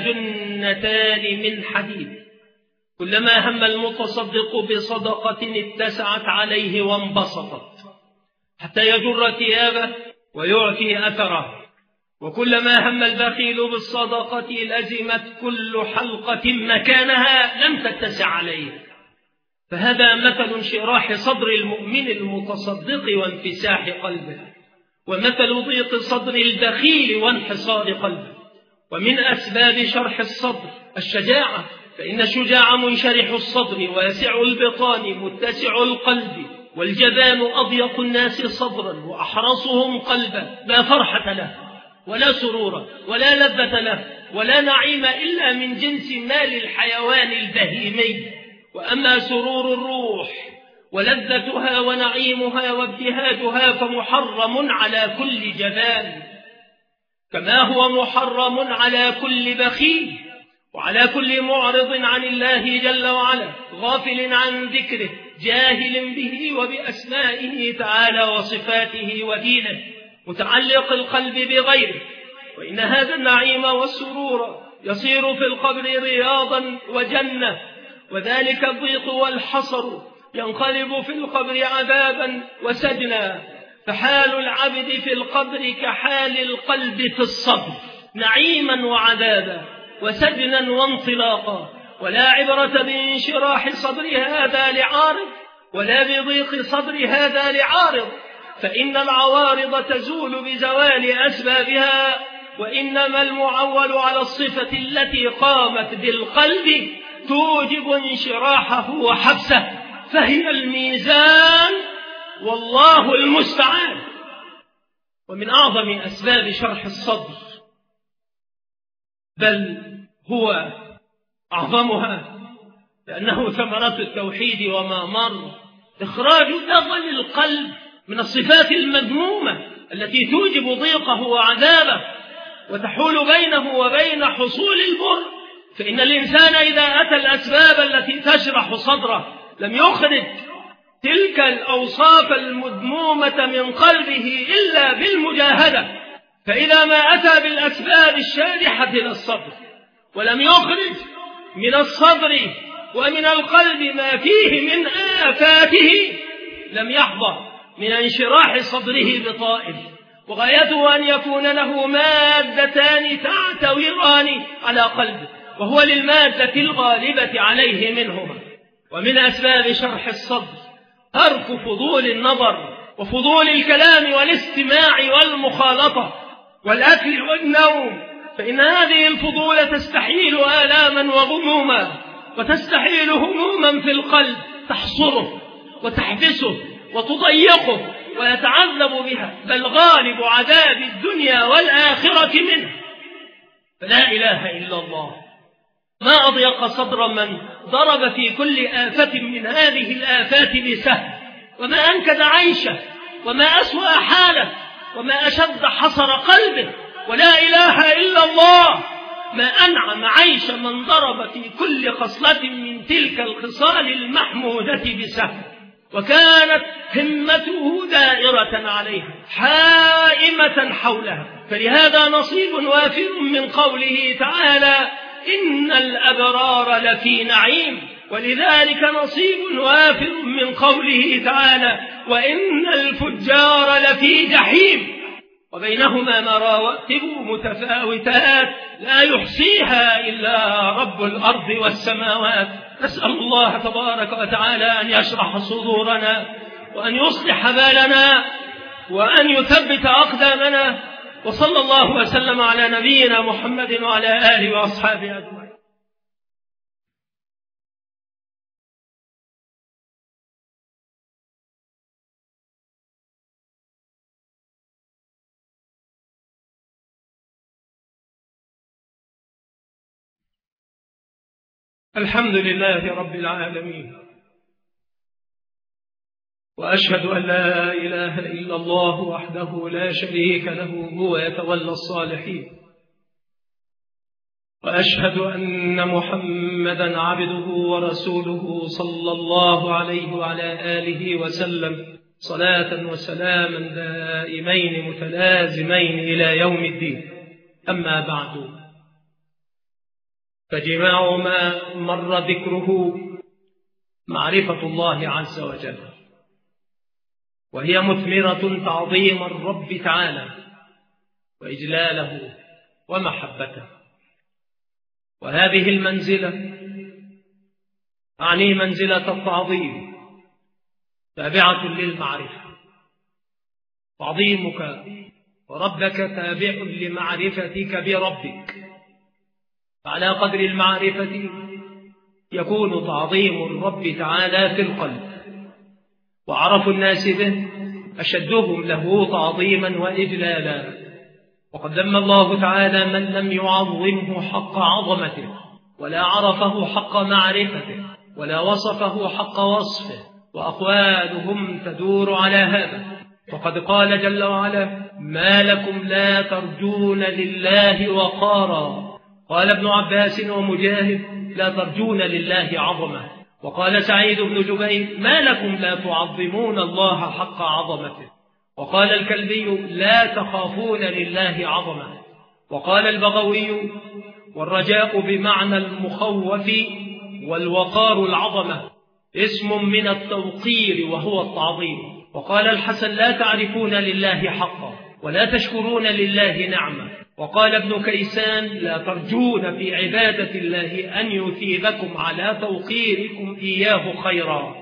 S1: جنتان من حديد، كلما هم المتصدق بصدقة اتسعت عليه وانبسطت حتى يجر ثيابه ويعفي أثره، وكلما هم البخيل بالصدقة لزمت كل حلقة مكانها لم تتسع عليه. فهذا مثل انشراح صدر المؤمن المتصدق وانفساح قلبه، ومثل ضيق صدر البخيل وانحصار قلبه. ومن أسباب شرح الصدر الشجاعة، فإن الشجاع منشرح الصدر واسع البطان متسع القلب، والجبان أضيق الناس صدرا وأحرصهم قلبا، لا فرحة له ولا سرور ولا لذة له ولا نعيم إلا من جنس مال الحيوان البهيمي. وأما سرور الروح ولذتها ونعيمها وابتهاجها فمحرم على كل جبان، كما هو محرم على كل بخيل وعلى كل معرض عن الله جل وعلا، غافل عن ذكره، جاهل به وبأسمائه تعالى وصفاته ودينه، متعلق القلب بغيره. وإن هذا النعيم والسرور يصير في القبر رياضا وجنة، وذلك الضيق والحصر ينقلب في القبر عذابا وسجنا. فحال العبد في القبر كحال القلب في الصبر، نعيما وعذابا وسجنا وانطلاقا. ولا عبرة بانشراح صدر هذا لعارض ولا بضيق صدر هذا لعارض، فإن العوارض تزول بزوال أسبابها، وإنما المعول على الصفة التي قامت بالقلب توجب انشراحه وحبسه، فهي الميزان والله المستعان. ومن أعظم أسباب شرح الصدر، بل هو أعظمها لأنه ثمرة التوحيد وما مر، إخراج دغل القلب من الصفات المذمومة التي توجب ضيقه وعذابه وتحول بينه وبين حصول البر. فإن الإنسان إذا أتى الأسباب التي تشرح صدره لم يخرج تلك الأوصاف المذمومة من قلبه إلا بالمجاهدة. فإذا ما أتى بالأسباب الشارحة للصدر ولم يخرج من الصدر ومن القلب ما فيه من آفاته لم يحظى من انشراح صدره بطائف، وغايته أن يكون له مادتان تعتويران على قلبه، وهو للمادة الغالبة عليه منهما. ومن أسباب شرح الصدر ترك فضول النظر وفضول الكلام والاستماع والمخالطة والأكل والنوم، فإن هذه الفضول تستحيل آلاما وغموما، وتستحيل هموما في القلب تحصره وتحبسه وتضيقه ويتعذب بها، بل غالب عذاب الدنيا والآخرة منه. فلا إله إلا الله. ما أضيق صدر من ضرب في كل آفة من هذه الآفات بسهم، وما أنكد عيشه، وما أسوأ حاله، وما أشد حصر قلبه. ولا إله إلا الله. ما أنعم عيش من ضرب في كل خصلة من تلك الخصال المحمودة بسهم، وكانت همته دائرة عليها حائمة حولها. فلهذا نصيب وافر من قوله تعالى: إن الأبرار لفي نعيم. ولذلك نصيب وافر من قوله تعالى: وإن الفجار لفي جحيم. وبينهما مراتب متفاوتات لا يحصيها إلا رب الأرض والسماوات. نسأل الله تبارك وتعالى أن يشرح صدورنا، وأن يصلح بالنا، وأن يثبت أقدامنا. وصلى الله وسلم على نبينا محمد وعلى آله وأصحابه أجمعين. الحمد لله رب العالمين، وأشهد أن لا إله إلا الله وحده لا شريك له، هو يتولى الصالحين. وأشهد أن محمدا عبده ورسوله صلى الله عليه وعلى آله وسلم، صلاة وسلاما دائمين متلازمين إلى يوم الدين. أما بعد، فجماع ما مر ذكره معرفة الله عز وجل، وهي مثمرة تعظيم الرب تعالى وإجلاله ومحبته. وهذه المنزلة أعني منزلة التعظيم تابعة للمعرفة. تعظيمك وربك تابع لمعرفتك بربك، فعلى قدر المعرفة يكون تعظيم الرب تعالى في القلب، وعرف الناس به أشدهم له تعظيما وإجلالا. وقد ذم الله تعالى من لم يعظمه حق عظمته، ولا عرفه حق معرفته، ولا وصفه حق وصفه، وأقوالهم تدور على هذا. وقد قال جل وعلا: ما لكم لا ترجون لله وقارا. قال ابن عباس ومجاهد: لا ترجون لله عظمة. وقال سعيد بن جبير: ما لكم لا تعظمون الله حق عظمته. وقال الكلبي: لا تخافون لله عظمة. وقال البغوي: والرجاء بمعنى المخوف، والوقار العظمة، اسم من التوقير وهو التعظيم. وقال الحسن: لا تعرفون لله حقا، ولا تشكرون لله نعمة. وقال ابن كيسان: لا ترجون في عبادة الله أن يثيبكم على توقيركم إياه خيرا.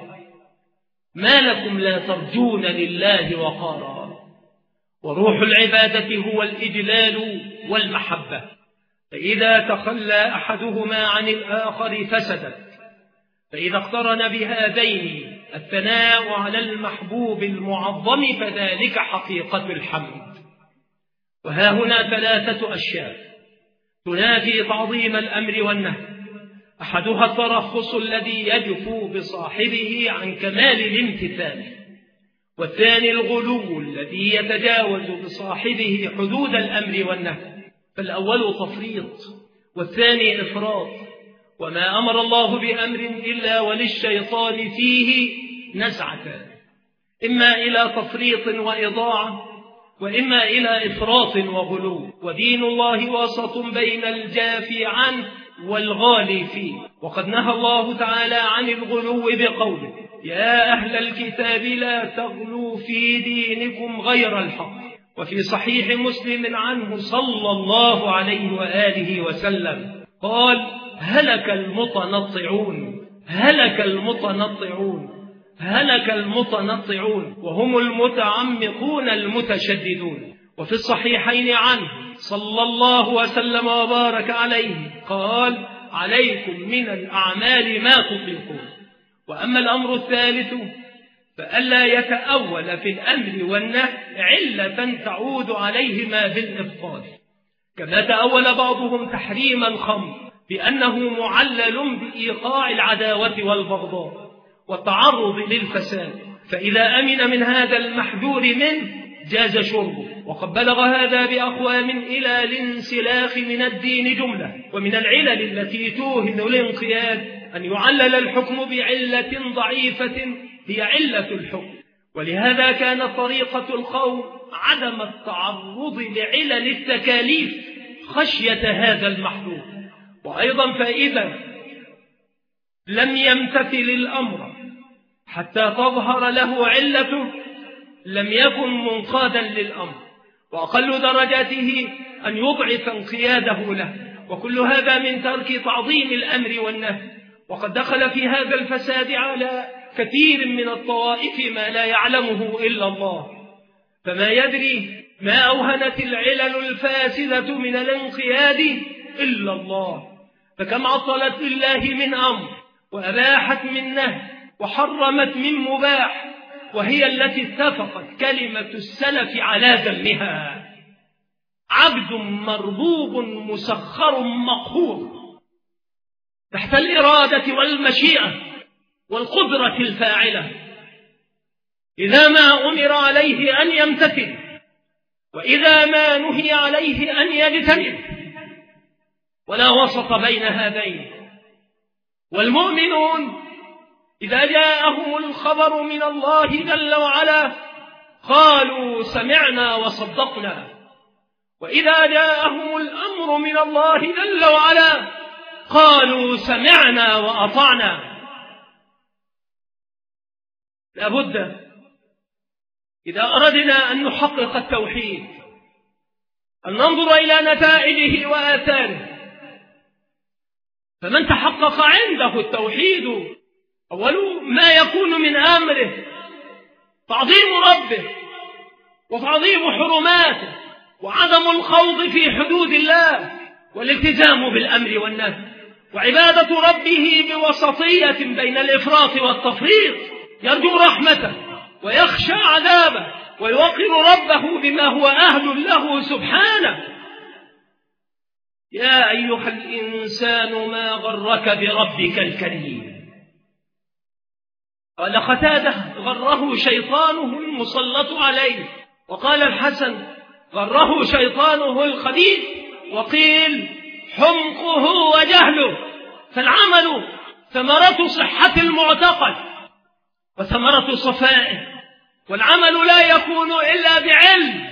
S1: ما لكم لا ترجون لله وقارا. وروح العبادة هو الإجلال والمحبة، فإذا تخلى أحدهما عن الآخر فسدت. فإذا اقترن بهذين الثناء على المحبوب المعظم فذلك حقيقة الحمد. وها هنا ثلاثة أشياء تنافي تعظيم الأمر والنهي: أحدها الترخص الذي يجفو بصاحبه عن كمال الامتثال، والثاني الغلو الذي يتجاوز بصاحبه حدود الأمر والنهي. فالأول تفريط والثاني إفراط. وما أمر الله بأمر إلا وللشيطان فيه نزعتان، إما إلى تفريط وإضاعة، وإما إلى إفراط وغلو. ودين الله وسط بين الجافي عنه والغالي فيه. وقد نهى الله تعالى عن الغلو بقوله: يا أهل الكتاب لا تغلوا في دينكم غير الحق. وفي صحيح مسلم عنه صلى الله عليه وآله وسلم قال: هلك المتنطعون، هلك المتنطعون، هلك المتنطعون وهم المتعمقون المتشددون. وفي الصحيحين عنه صلى الله وسلم وبارك عليه قال: عليكم من الأعمال ما تطيقون. وأما الأمر الثالث فألا يتأول في الأمر والنهي علة تعود عليهما بالإبطال، كما تأول بعضهم تحريم الخمر بأنه معلل بإيقاع العداوة والبغضاء والتعرض للفساد، فإذا أمن من هذا المحذور منه جاز شربه. وقد بلغ هذا بأقوام إلى الانسلاخ من الدين جملة. ومن العلل التي توهن الانقياد أن يعلل الحكم بعلة ضعيفة هي علة الحكم، ولهذا كانت طريقة القوم عدم التعرض لعلل التكاليف خشية هذا المحذور. وأيضا فإذا لم يمتثل الأمر حتى تظهر له علته لم يكن منقادا للأمر، وأقل درجاته أن يضعف انقياده له، وكل هذا من ترك تعظيم الأمر والنهي. وقد دخل في هذا الفساد على كثير من الطوائف ما لا يعلمه إلا الله، فما يدري ما أوهنت العلل الفاسدة من الانقياد إلا الله. فكم عطلت لله من أمر وأباحت من نهي وحرمت من مباح، وهي التي اتفقت كلمة السلف على ذمها. عبد مربوب مسخر مقهور تحت الإرادة والمشيئة والقدرة الفاعلة، إذا ما أمر عليه أن يمتثل، وإذا ما نهي عليه أن يجتنب، ولا وسط بين هذين. والمؤمنون إذا جاءهم الخبر من الله جل وعلا قالوا سمعنا وصدقنا، وإذا جاءهم الأمر من الله جل وعلا قالوا سمعنا وأطعنا. لابد إذا أردنا أن نحقق التوحيد أن ننظر إلى نتائجه وآثاره. فمن تحقق عنده التوحيد أول ما يكون من أمره تعظيم ربه وتعظيم حرماته وعدم الخوض في حدود الله والالتزام بالأمر والنهي وعبادة ربه بوسطية بين الإفراط والتفريط، يرجو رحمته ويخشى عذابه ويوقر ربه بما هو أهل له سبحانه. يا أيها الإنسان ما غرك بربك الكريم. قال قتادة غره شيطانه المسلط عليه، وقال الحسن غره شيطانه الخبيث، وقيل حمقه وجهله. فالعمل ثمرة صحة المعتقد وثمرة صفائه، والعمل لا يكون إلا بعلم.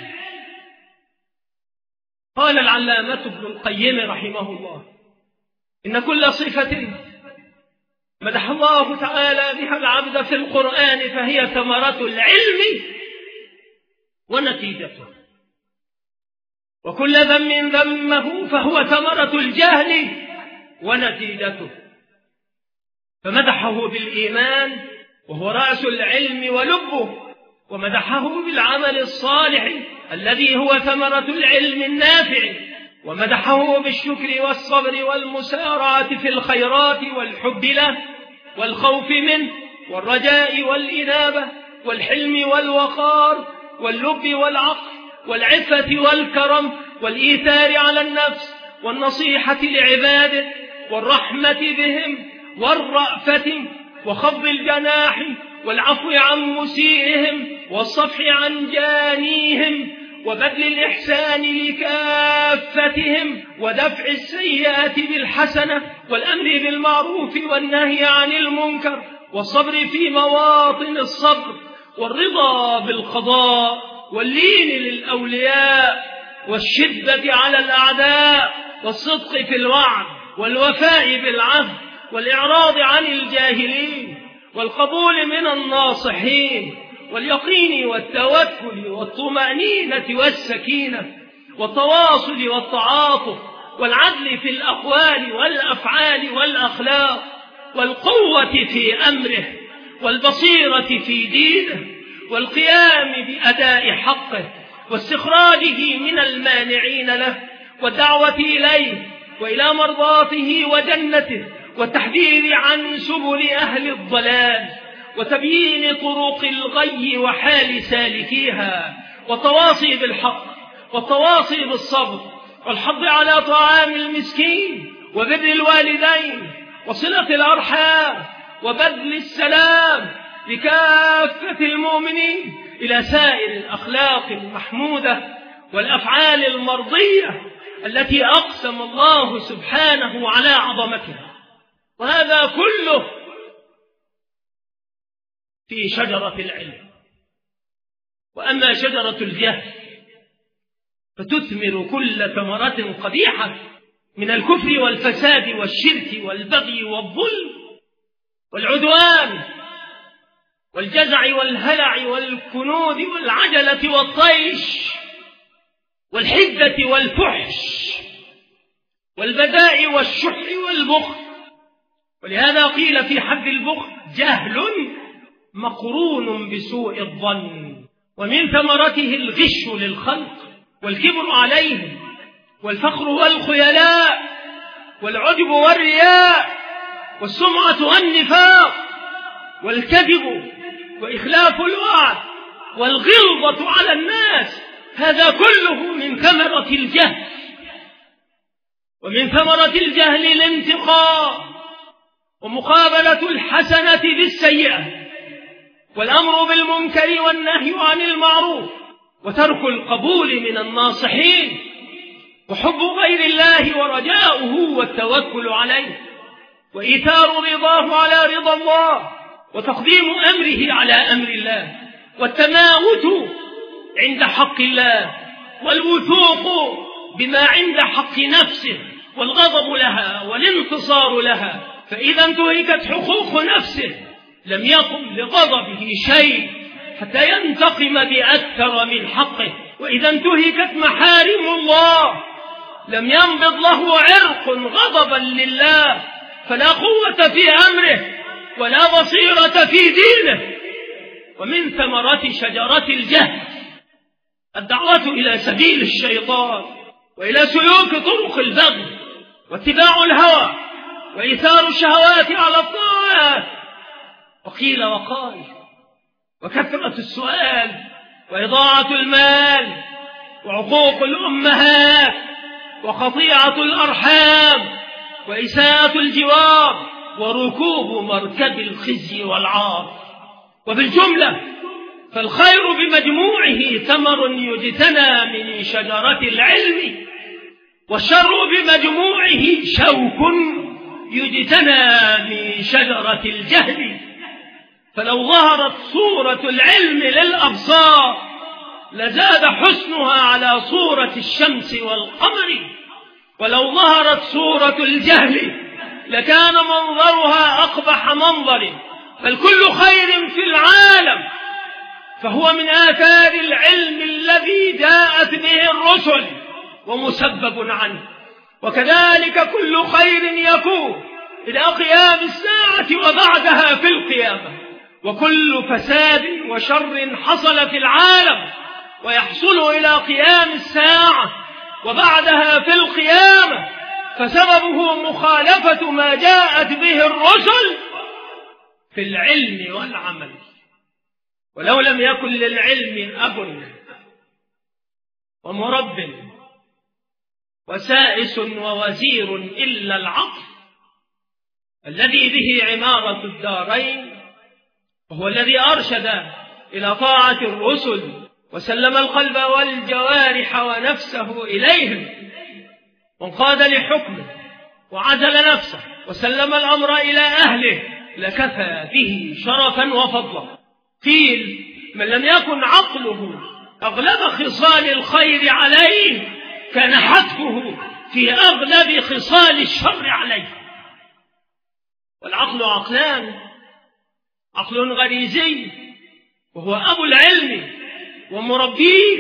S1: قال العلامة ابن القيم رحمه الله إن كل صفة مدح الله تعالى بها العبد في القرآن فهي ثمرة العلم ونتيجته، وكل ذم ذمه فهو ثمرة الجهل ونتيجته. فمدحه بالإيمان وهو رأس العلم ولبه، ومدحه بالعمل الصالح الذي هو ثمرة العلم النافع، ومدحه بالشكر والصبر والمسارعة في الخيرات والحب له والخوف منه والرجاء والإنابة والحلم والوقار واللب والعقل والعفة والكرم والإيثار على النفس والنصيحة لعباده والرحمة بهم والرأفة وخفض الجناح والعفو عن مسيئهم والصفح عن جانيهم وبذل الإحسان لكافتهم ودفع السيئات بالحسنة والأمر بالمعروف والنهي عن المنكر والصبر في مواطن الصبر والرضا بالقضاء واللين للأولياء والشدة على الأعداء والصدق في الوعد والوفاء بالعهد والإعراض عن الجاهلين والقبول من الناصحين واليقين والتوكل والطمأنينة والسكينة والتواصل والتعاطف والعدل في الأقوال والأفعال والأخلاق والقوة في أمره والبصيرة في دينه والقيام بأداء حقه واستخراجه من المانعين له والدعوة إليه وإلى مرضاته وجنته والتحذير عن سبل أهل الضلال وتبيين طرق الغي وحال سالكيها والتواصي بالحق والتواصي بالصبر والحض على طعام المسكين وبر الوالدين وصلة الأرحام وبذل السلام لكافة المؤمنين إلى سائر الأخلاق المحمودة والأفعال المرضية التي أقسم الله سبحانه على عظمتها. وهذا كله في شجرة العلم. وأما شجرة الجهل فتثمر كل ثمرة قبيحة من الكفر والفساد والشرك والبغي والظلم والعدوان والجزع والهلع والكنود والعجلة والطيش والحدة والفحش والبذاء والشح والبخل. ولهذا قيل في حد البخل جهل مقرون بسوء الظن. ومن ثمرته الغش للخلق والكبر عليهم والفخر والخيلاء والعجب والرياء والسمعة والنفاق والكذب وإخلاف الوعد والغلظة على الناس. هذا كله من ثمرة الجهل. ومن ثمرة الجهل الانتقام ومقابلة الحسنة بالسيئة والأمر بالمنكر والنهي عن المعروف وترك القبول من الناصحين وحب غير الله ورجاؤه والتوكل عليه وإيثار رضاه على رضا الله وتقديم أمره على أمر الله والتماوت عند حق الله والوثوق بما عند حق نفسه والغضب لها والانتصار لها. فإذا انتهكت حقوق نفسه لم يقم لغضبه شيء حتى ينتقم بأكثر من حقه. وإذا انتهكت محارم الله لم ينبض له عرق غضبا لله، فلا قوة في أمره ولا بصيرة في دينه. ومن ثمرات شجرة الجهل الدعوة إلى سبيل الشيطان وإلى سلوك طرق البغي واتباع الهوى وإيثار الشهوات على الطاعات وقيل وقال وكثرة السؤال وإضاعة المال وعقوق الأمهات وقطيعة الأرحام وإساءة الجوار وركوب مركب الخزي والعار. وبالجملة فالخير بمجموعه ثمر يجتنى من شجرة العلم، والشر بمجموعه شوك يجتنى من شجرة الجهل. فلو ظهرت صورة العلم للأبصار لزاد حسنها على صورة الشمس والقمر، ولو ظهرت صورة الجهل لكان منظرها أقبح منظر. بل كل خير في العالم فهو من آثار العلم الذي جاءت به الرسل ومسبب عنه، وكذلك كل خير يكون إلى قيام الساعة وبعدها في القيامة. وكل فساد وشر حصل في العالم ويحصل إلى قيام الساعة وبعدها في القيامة فسببه مخالفة ما جاءت به الرسل في العلم والعمل. ولو لم يكن للعلم أب ومرب وسائس ووزير إلا العقل الذي به عمارة الدارين، وهو الذي أرشد إلى طاعة الرسل وسلم القلب والجوارح ونفسه إليهم وانقاد لحكمه وعزل نفسه وسلم الأمر إلى أهله لكفى به شرفا وفضلا. قيل من لم يكن عقله أغلب خصال الخير عليه كان حتفه في أغلب خصال الشر عليه. والعقل عقلان: عقل غريزي وهو أبو العلم ومربيه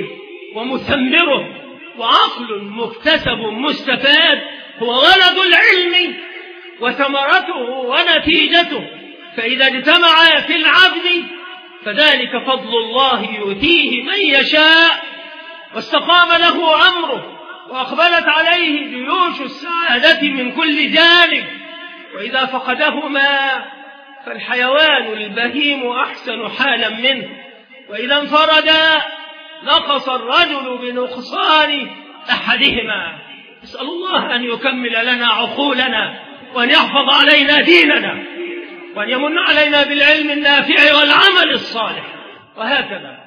S1: ومثمره، وعقل مكتسب مستفاد هو ولد العلم وثمرته ونتيجته، فإذا اجتمع في العبد فذلك فضل الله يؤتيه من يشاء، واستقام له أمره وأقبلت عليه جيوش السعادة من كل جانب. وإذا فقدهما فالحيوان البهيم أحسن حالا منه، وإذا انفردا نقص الرجل بنقصان أحدهما. نسأل الله أن يكمل لنا عقولنا، وأن يحفظ علينا ديننا، وأن يمن علينا بالعلم النافع والعمل الصالح. وهكذا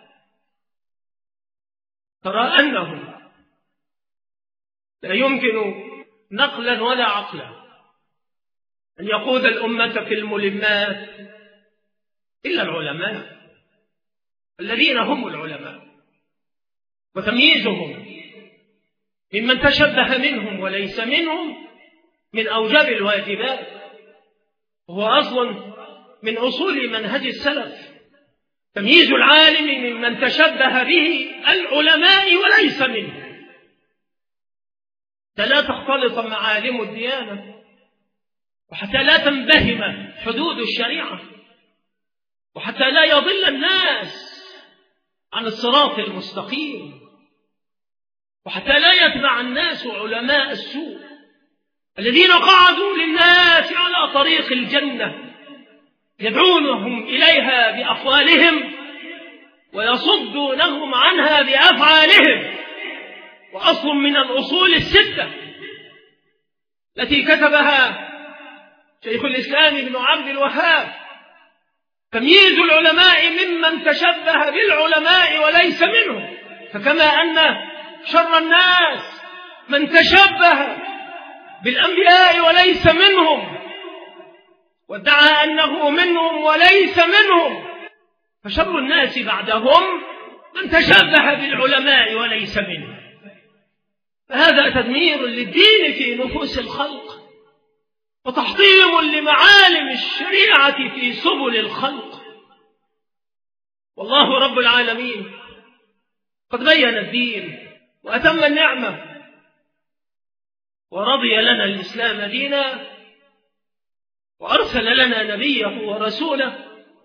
S1: ترى أنه لا يمكن نقلا ولا عقلا أن يقود الأمة في الملمات إلا العلماء الذين هم العلماء، وتمييزهم ممن تشبه منهم وليس منهم من أوجب الواجبات، وهو أصل من أصول منهج السلف. تمييز العالم ممن تشبه به العلماء وليس منه، حتى لا تختلط معالم الديانة، وحتى لا تنبهم حدود الشريعة، وحتى لا يضل الناس عن الصراط المستقيم، وحتى لا يتبع الناس علماء السوء الذين قعدوا للناس على طريق الجنة يدعونهم إليها بأقوالهم ويصدونهم عنها بأفعالهم. وأصل من الأصول الستة التي كتبها شيخ الإسلام ابن عبد الوهاب تمييز العلماء ممن تشبه بالعلماء وليس منهم. فكما أن شر الناس من تشبه بالأنبياء وليس منهم وادعى أنه منهم وليس منهم، فشر الناس بعدهم من تشبه بالعلماء وليس منهم. فهذا تدمير للدين في نفوس الخلق، وتحطيم لمعالم الشريعة في سبل الخلق. والله رب العالمين قد بين الدين وأتم النعمة ورضي لنا الإسلام دينا، وأرسل لنا نبيه ورسوله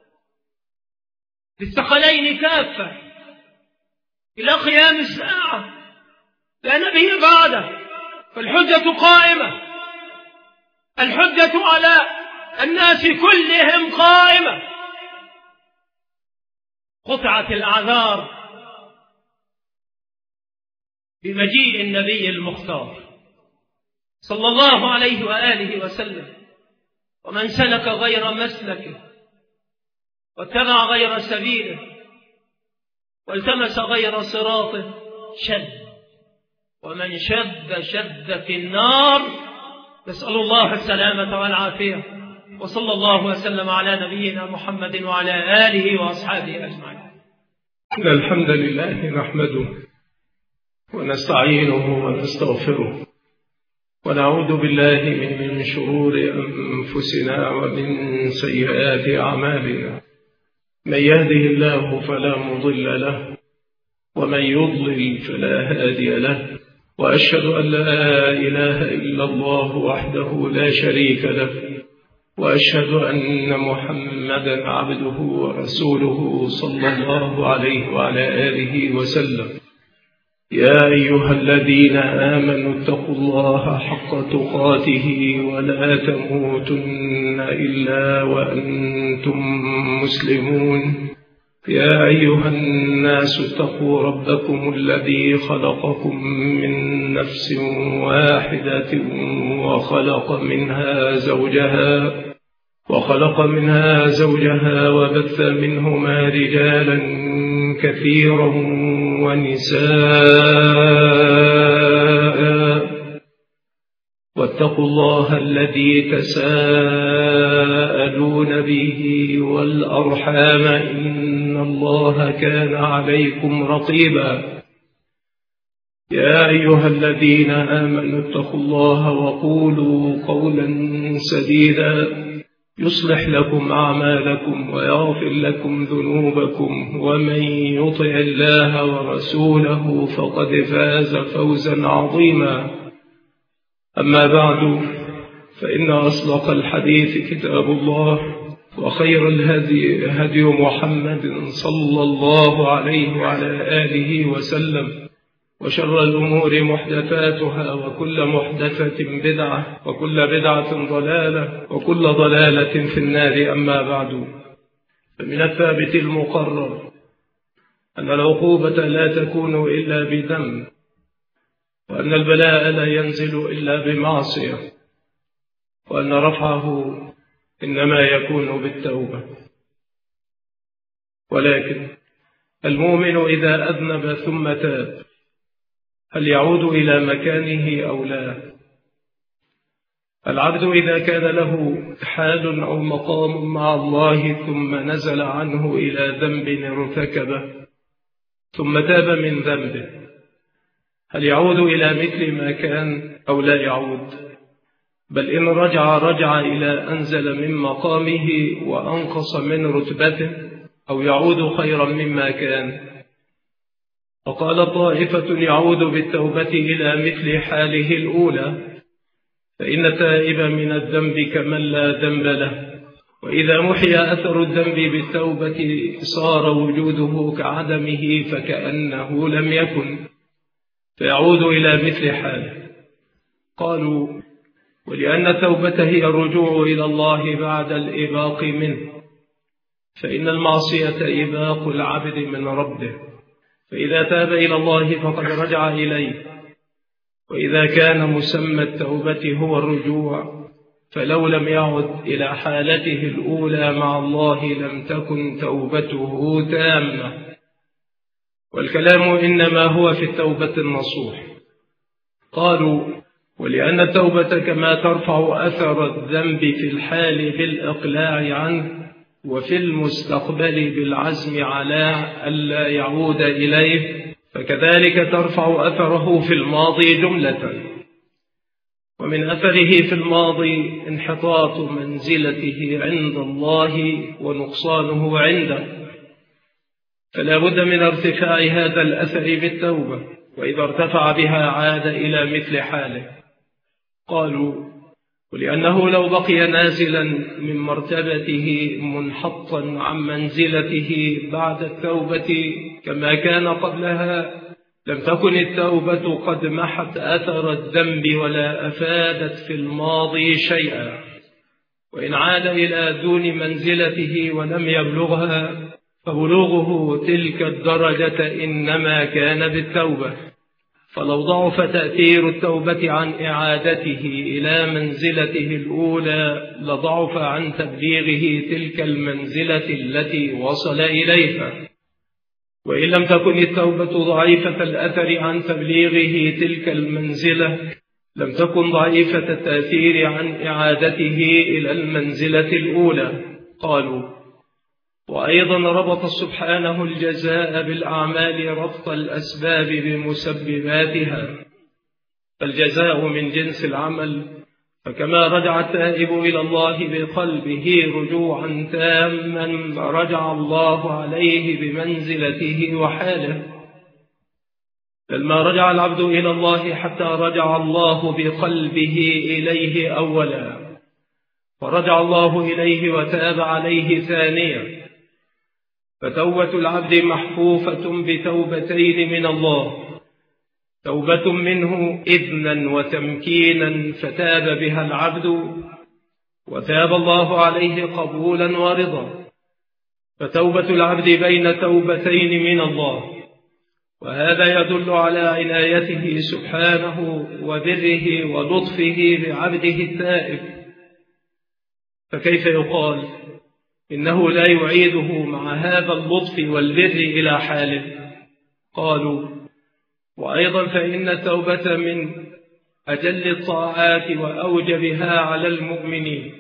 S1: بالثقلين كافة إلى قيام الساعة، لا نبي بعده، فالحجة قائمة، الحجة على الناس كلهم قائمة. قطعت الأعذار بمجيء النبي المختار صلى الله عليه وآله وسلم، ومن سلك غير مسلكه واتبع غير سبيله والتمس غير صراطه شد، ومن شد في النار. نسأل الله السلامة والعافية، وصلى الله وسلم على نبينا محمد وعلى آله وأصحابه أجمعين.
S2: الحمد لله نحمده ونستعينه ونستغفره، ونعوذ بالله من شرور أنفسنا ومن سيئات أعمالنا. من يهده الله فلا مضل له، ومن يضلل فلا هادي له، وأشهد أن لا إله إلا الله وحده لا شريك له، وأشهد أن محمدا عبده ورسوله صلى الله عليه وعلى آله وسلم. يا أيها الذين آمنوا اتقوا الله حق تقاته ولا تموتن إلا وأنتم مسلمون. يا أيها الناس اتقوا ربكم الذي خلقكم من نفس واحدة وخلق منها زوجها وبث منهما رجالا كثيرا ونساء، واتقوا الله الذي تساءلون به والأرحام إن الله كان عليكم رقيبا. يا أيها الذين آمنوا اتقوا الله وقولوا قولا سديدا يصلح لكم أعمالكم ويغفر لكم ذنوبكم، ومن يطع الله ورسوله فقد فاز فوزا عظيما. أما بعد،
S1: فإن أصدق الحديث كتاب الله، وخير الهدي هدي محمد صلى الله عليه وعلى آله وسلم، وشر الأمور محدثاتها، وكل محدثة بدعة، وكل بدعة ضلالة، وكل ضلالة في النار. أما بعد، فمن الثابت المقرر أن العقوبة لا تكون إلا بذنب، وأن البلاء لا ينزل إلا بمعصية، وأن رفعه إنما يكون بالتوبة. ولكن المؤمن إذا أذنب ثم تاب هل يعود إلى مكانه أو لا؟ العبد إذا كان له حال أو مقام مع الله ثم نزل عنه إلى ذنب ارتكبه ثم تاب من ذنبه، هل يعود إلى مثل ما كان أو لا يعود؟ بل إن رجع إلى أنزل من مقامه وأنقص من رتبته، أو يعود خيرا مما كان. وقال طائفة يعود بالتوبة إلى مثل حاله الأولى، فإن التائب من الذنب كمن لا ذنب له، وإذا محي أثر الذنب بالتوبة صار وجوده كعدمه فكأنه لم يكن، فيعود إلى مثل حاله. قالوا: ولأن التوبة هي الرجوع إلى الله بعد الإباق منه، فإن المعصية إباق العبد من ربه، فإذا تاب إلى الله فقد رجع إليه. وإذا كان مسمى التوبة هو الرجوع، فلو لم يعد إلى حالته الأولى مع الله لم تكن توبته تامة. والكلام إنما هو في التوبة النصوح. قالوا: ولأن التوبة كما ترفع أثر الذنب في الحال بالإقلاع عنه، وفي المستقبل بالعزم على ألا يعود إليه، فكذلك ترفع أثره في الماضي جملة. ومن أثره في الماضي انحطاط منزلته عند الله ونقصانه عنده، فلا بد من ارتفاع هذا الأثر بالتوبة، وإذا ارتفع بها عاد إلى مثل حاله. قالوا: ولأنه لو بقي نازلا من مرتبته منحطا عن منزلته بعد التوبة كما كان قبلها لم تكن التوبة قد محت أثر الذنب ولا أفادت في الماضي شيئا، وإن عاد إلى دون منزلته ولم يبلغها فبلوغه تلك الدرجة إنما كان بالتوبة. فلو ضعف تأثير التوبة عن إعادته إلى منزلته الأولى لضعف عن تبليغه تلك المنزلة التي وصل إليها. وإن لم تكن التوبة ضعيفة الأثر عن تبليغه تلك المنزلة لم تكن ضعيفة التأثير عن إعادته إلى المنزلة الأولى. قالوا: وأيضا ربط سبحانه الجزاء بالأعمال ربط الأسباب بمسبباتها، فالجزاء من جنس العمل، فكما رجع التائب إلى الله بقلبه رجوعا تاما رجع الله عليه بمنزلته وحاله. لما رجع العبد إلى الله حتى رجع الله بقلبه إليه أولا، فرجع الله إليه وتاب عليه ثانيا، فتوبة العبد محفوفة بتوبتين من الله: توبة منه إذنا وتمكينا فتاب بها العبد، وتاب الله عليه قبولا ورضا. فتوبة العبد بين توبتين من الله، وهذا يدل على عنايته سبحانه وبره ولطفه بعبده التائب. فكيف يقال إنه لا يعيده مع هذا اللطف والبر إلى حاله؟ قالوا: وأيضا فإن التوبة من أجل الطاعات وأوجبها على المؤمنين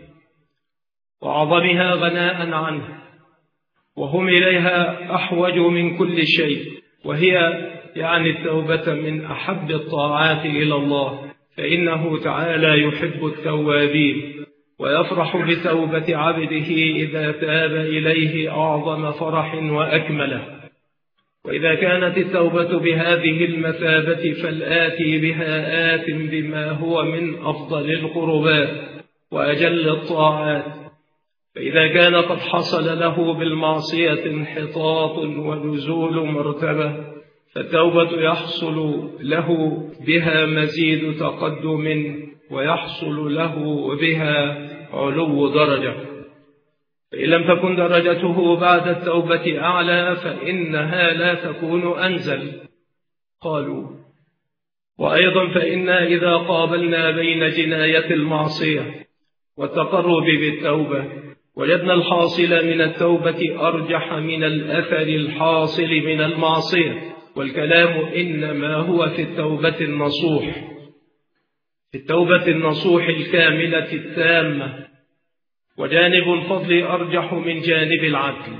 S1: وأعظمها غناء عنه، وهم إليها أحوج من كل شيء، وهي يعني التوبة من أحب الطاعات إلى الله، فإنه تعالى يحب التوابين ويفرح بتوبة عبده إذا تاب إليه أعظم فرح وأكمله. وإذا كانت التوبة بهذه المثابة فالآتي بها آت بما هو من أفضل القربات، وأجل الطاعات، فإذا كان قد حصل له بالمعصية انحطاط ونزول مرتبة، فالتوبة يحصل له بها مزيد تقدم، ويحصل له بها علو درجة. فإن لم تكن درجته بعد التوبة أعلى فإنها لا تكون أنزل. قالوا: وأيضا فإنا إذا قابلنا بين جناية المعصية والتقرب بالتوبة وجدنا الحاصل من التوبة أرجح من الأثر الحاصل من المعصية، والكلام إنما هو في التوبة النصوح، في التوبة النصوح الكاملة التامة، وجانب الفضل أرجح من جانب العدل،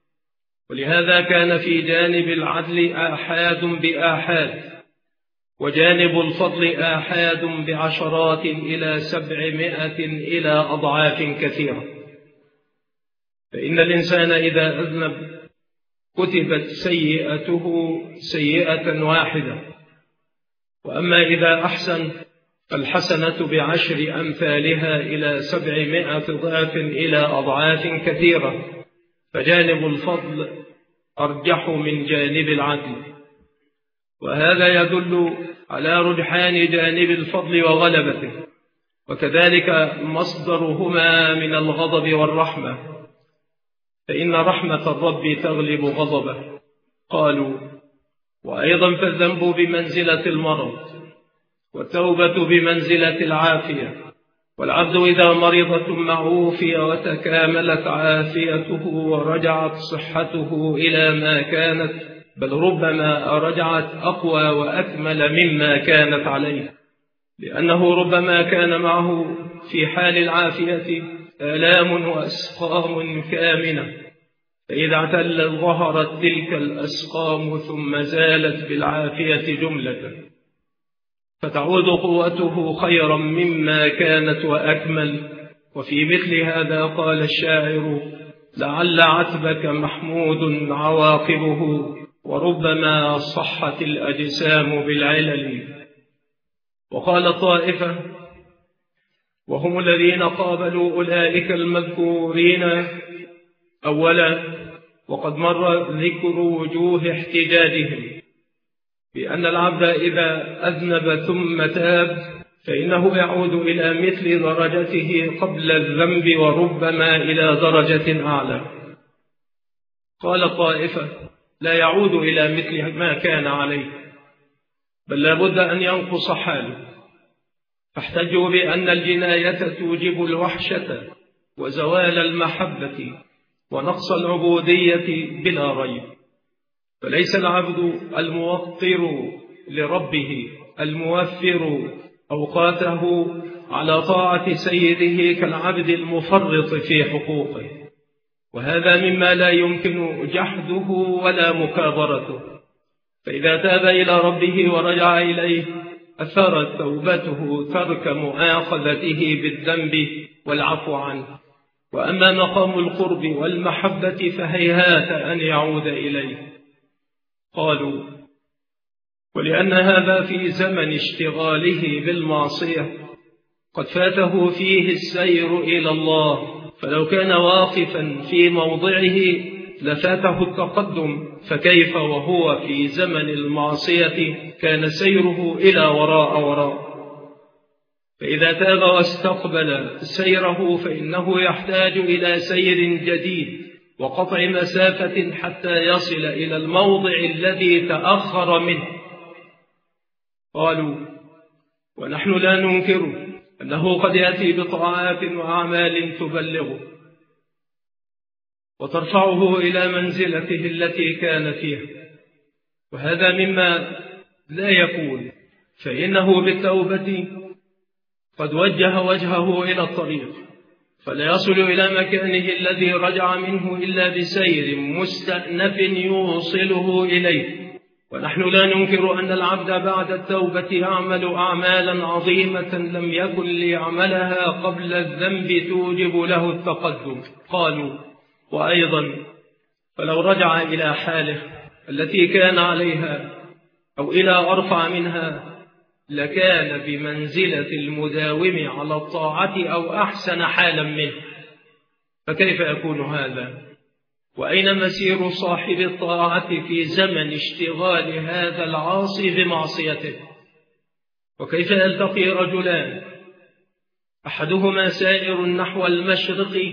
S1: ولهذا كان في جانب العدل آحاد بآحاد، وجانب الفضل آحاد بعشرات إلى 700 إلى أضعاف كثيرة. فإن الإنسان إذا أذنب كتبت سيئته سيئة واحدة، وأما إذا أحسن فالحسنة ب10 أمثالها إلى 700 ضعف إلى أضعاف كثيرة، فجانب الفضل أرجح من جانب العدل، وهذا يدل على رجحان جانب الفضل وغلبته، وكذلك مصدرهما من الغضب والرحمة، فإن رحمة الرب تغلب غضبه. قالوا: وأيضا فالذنب بمنزلة المرض، والتوبة بمنزلة العافية، والعبد إذا مرض ثم عوفي وتكاملت عافيته ورجعت صحته إلى ما كانت، بل ربما رجعت أقوى وأكمل مما كانت عليه، لأنه ربما كان معه في حال العافية آلام وأسقام كامنة، فإذا اعتل ظهرت تلك الأسقام ثم زالت بالعافية جملة، فتعود قوته خيرا مما كانت وأكمل. وفي مثل هذا قال الشاعر: لعل عتبك محمود عواقبه، وربما صحت الأجسام بالعلل. وقال طائفة وهم الذين قابلوا أولئك المذكورين أولا، وقد مر ذكر وجوه احتجاجهم، بأن العبد إذا أذنب ثم تاب فإنه يعود إلى مثل درجته قبل الذنب، وربما إلى درجة أعلى. قال طائفة: لا يعود إلى مثل ما كان عليه، بل لا بد أن ينقص حاله، فاحتجوا بأن الجناية توجب الوحشة وزوال المحبة ونقص العبودية بلا ريب، فليس العبد الموقر لربه الموفر أوقاته على طاعة سيده كالعبد المفرط في حقوقه، وهذا مما لا يمكن جحده ولا مكابرته. فإذا تاب إلى ربه ورجع إليه أثرت توبته ترك مؤاخذته بالذنب والعفو عنه. وأما مقام القرب والمحبة فهيهات أن يعود إليه. قالوا: ولأن هذا في زمن اشتغاله بالمعصية قد فاته فيه السير إلى الله، فلو كان واقفا في موضعه لفاته التقدم، فكيف وهو في زمن المعصية كان سيره إلى وراء. فإذا تاب واستقبل سيره فإنه يحتاج إلى سير جديد وقطع مسافة حتى يصل إلى الموضع الذي تأخر منه. قالوا: ونحن لا ننكر أنه قد يأتي بطاعات وأعمال تبلغه وترفعه إلى منزلته التي كان فيها، وهذا مما لا يكون، فإنه بالتوبة قد وجه وجهه إلى الطريق، فلا يصل إلى مكانه الذي رجع منه إلا بسير مستأنف يوصله إليه. ونحن لا ننكر أن العبد بعد التوبة يعمل أعمالا عظيمة لم يكن ليعملها قبل الذنب توجب له التقدم. قالوا: وأيضا فلو رجع إلى حاله التي كان عليها أو إلى أرفع منها لكان بمنزلة المداوم على الطاعة أو أحسن حالا منه. فكيف يكون هذا؟ وأين مسير صاحب الطاعة في زمن اشتغال هذا العاصي بمعصيته؟ وكيف يلتقي رجلان أحدهما سائر نحو المشرق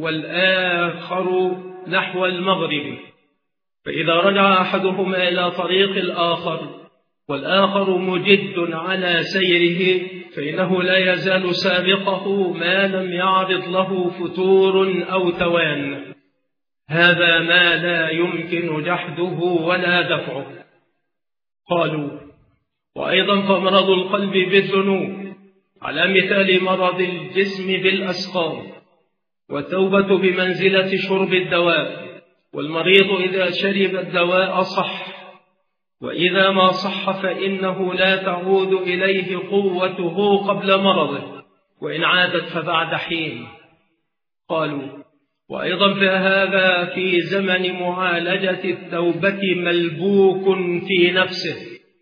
S1: والآخر نحو المغرب، فإذا رجع أحدهما إلى طريق الآخر والآخر مجد على سيره فإنه لا يزال سابقه ما لم يعرض له فتور أو توان. هذا ما لا يمكن جحده ولا دفعه. قالوا: وأيضا فمرض القلب بالذنوب على مثال مرض الجسم بالأسقام، والتوبة بمنزلة شرب الدواء، والمريض إذا شرب الدواء صح، وإذا ما صح فإنه لا تعود إليه قوته قبل مرضه، وإن عادت فبعد حين. قالوا: وأيضا فهذا في زمن معالجة التوبة ملبوك في نفسه،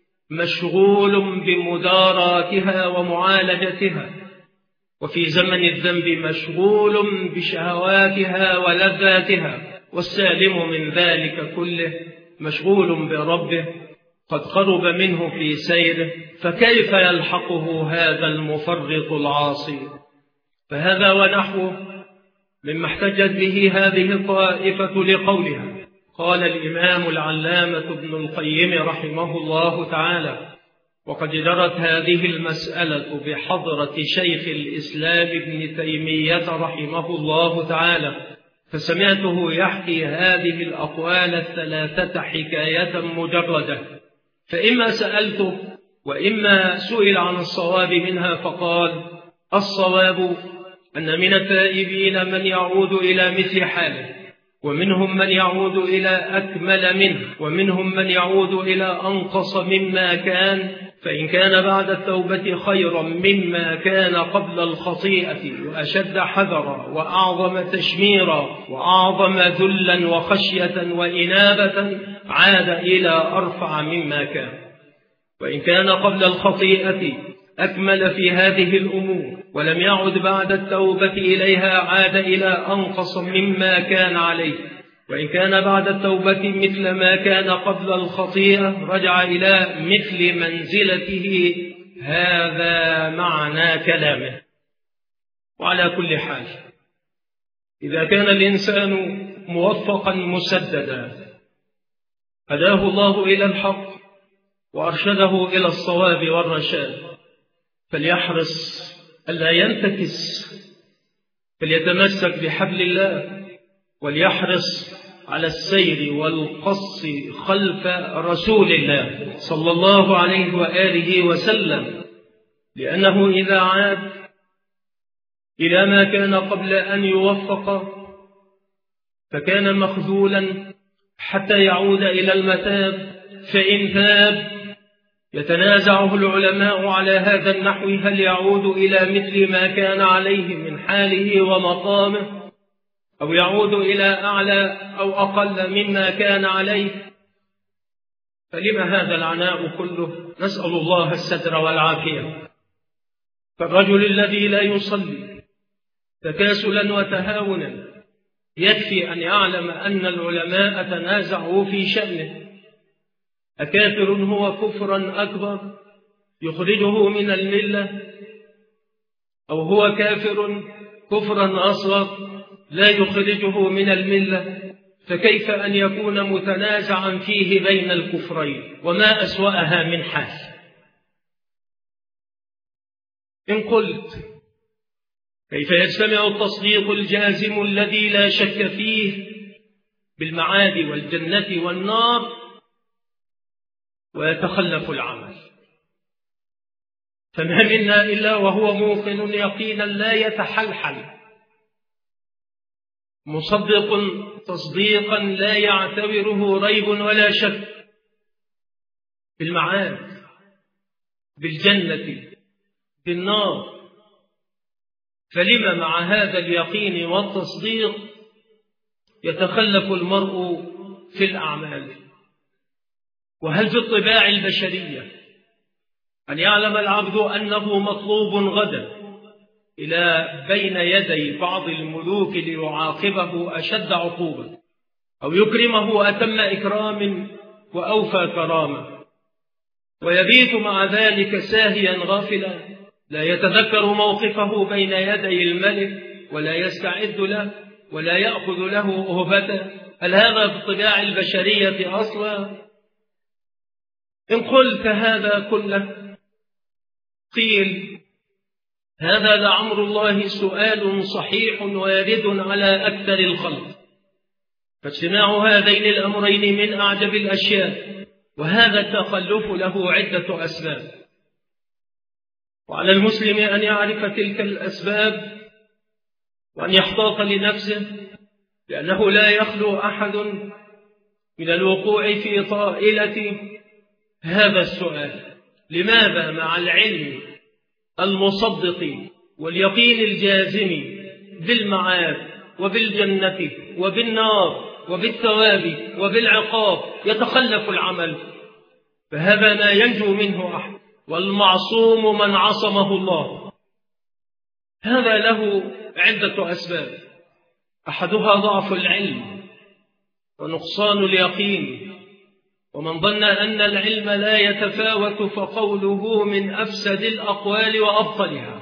S1: مشغول بمداراتها ومعالجتها، وفي زمن الذنب مشغول بشهواتها ولذاتها، والسالم من ذلك كله مشغول بربه قد قرب منه في سيره، فكيف يلحقه هذا المفرط العاصي؟ فهذا ونحوه مما احتجت به هذه الطائفة لقولها. قال الإمام العلامة ابن القيم رحمه الله تعالى: وقد جرت هذه المسألة بحضرة شيخ الإسلام ابن تيمية رحمه الله تعالى، فسمعته يحكي هذه الأقوال الثلاثة حكاية مجردة، فإما سألته وإما سئل عن الصواب منها فقال: الصواب أن من التائبين من يعود إلى مثل حاله، ومنهم من يعود إلى أكمل منه، ومنهم من يعود إلى أنقص مما كان، فإن كان بعد التوبة خيرا مما كان قبل الخطيئة وأشد حذرا وأعظم تشميرا وأعظم ذلا وخشية وإنابة عاد إلى أرفع مما كان، وإن كان قبل الخطيئة أكمل في هذه الأمور ولم يعد بعد التوبة إليها عاد إلى أنقص مما كان عليه، وإن كان بعد التوبة مثل ما كان قبل الخطيئة رجع إلى مثل منزلته. هذا معنى كلامه. وعلى كل حال، إذا كان الإنسان موفقا مسددا هداه الله إلى الحق وأرشده إلى الصواب والرشاد، فليحرص ألا ينتكس، فليتمسك بحبل الله، وليحرص على السير والقص خلف رسول الله صلى الله عليه وآله وسلم، لأنه إذا عاد إلى ما كان قبل أن يوفق فكان مخذولا حتى يعود إلى المتاب، فإن تاب يتنازعه العلماء على هذا النحو: هل يعود إلى مثل ما كان عليه من حاله ومقامه، أو يعود إلى أعلى أو أقل مما كان عليه؟ فلما هذا العناء كله؟ نسأل الله الستر والعافية. فالرجل الذي لا يصلي تكاسلا وتهاونا يكفي أن يعلم أن العلماء تنازعوا في شأنه: أكافر هو كفرا أكبر يخرجه من الملة، أو هو كافر كفرا أصغر لا يخرجه من الملة؟ فكيف أن يكون متنازعا فيه بين الكفرين؟ وما أسوأها من حال. إن قلت: كيف يجتمع التصديق الجازم الذي لا شك فيه بالمعاد والجنة والنار ويتخلف العمل؟ فما منا إلا وهو موقن يقينا لا يتحلحل، مصدق تصديقا لا يعتبره ريب ولا شك بالمعاد، بالجنة، بالنار. فلما مع هذا اليقين والتصديق يتخلف المرء في الأعمال؟ وهل في الطباع البشرية أن يعلم العبد أنه مطلوب غدا إلى بين يدي بعض الملوك ليعاقبه أشد عقوبة أو يكرمه أتم إكرام وأوفى كرامة، ويبيت مع ذلك ساهيا غافلا لا يتذكر موقفه بين يدي الملك ولا يستعد له ولا يأخذ له أهبته. هل هذا بطباع البشرية أصلا؟ إن قلت هذا كله قيل هذا لعمر الله سؤال صحيح ويرد على أكثر الخلق، فاجتماع هذين الأمرين من أعجب الأشياء، وهذا التخلف له عدة أسباب، وعلى المسلم أن يعرف تلك الأسباب وأن يحتاط لنفسه، لأنه لا يخلو أحد من الوقوع في طائلة هذا السؤال: لماذا مع العلم المصدق واليقين الجازم بالمعاد وبالجنة وبالنار وبالثواب وبالعقاب يتخلف العمل؟ فهذا لا ينجو منه أحد، والمعصوم من عصمه الله. هذا له عدة أسباب، أحدها ضعف العلم ونقصان اليقين، ومن ظن أن العلم لا يتفاوت فقوله من أفسد الأقوال وأبطلها.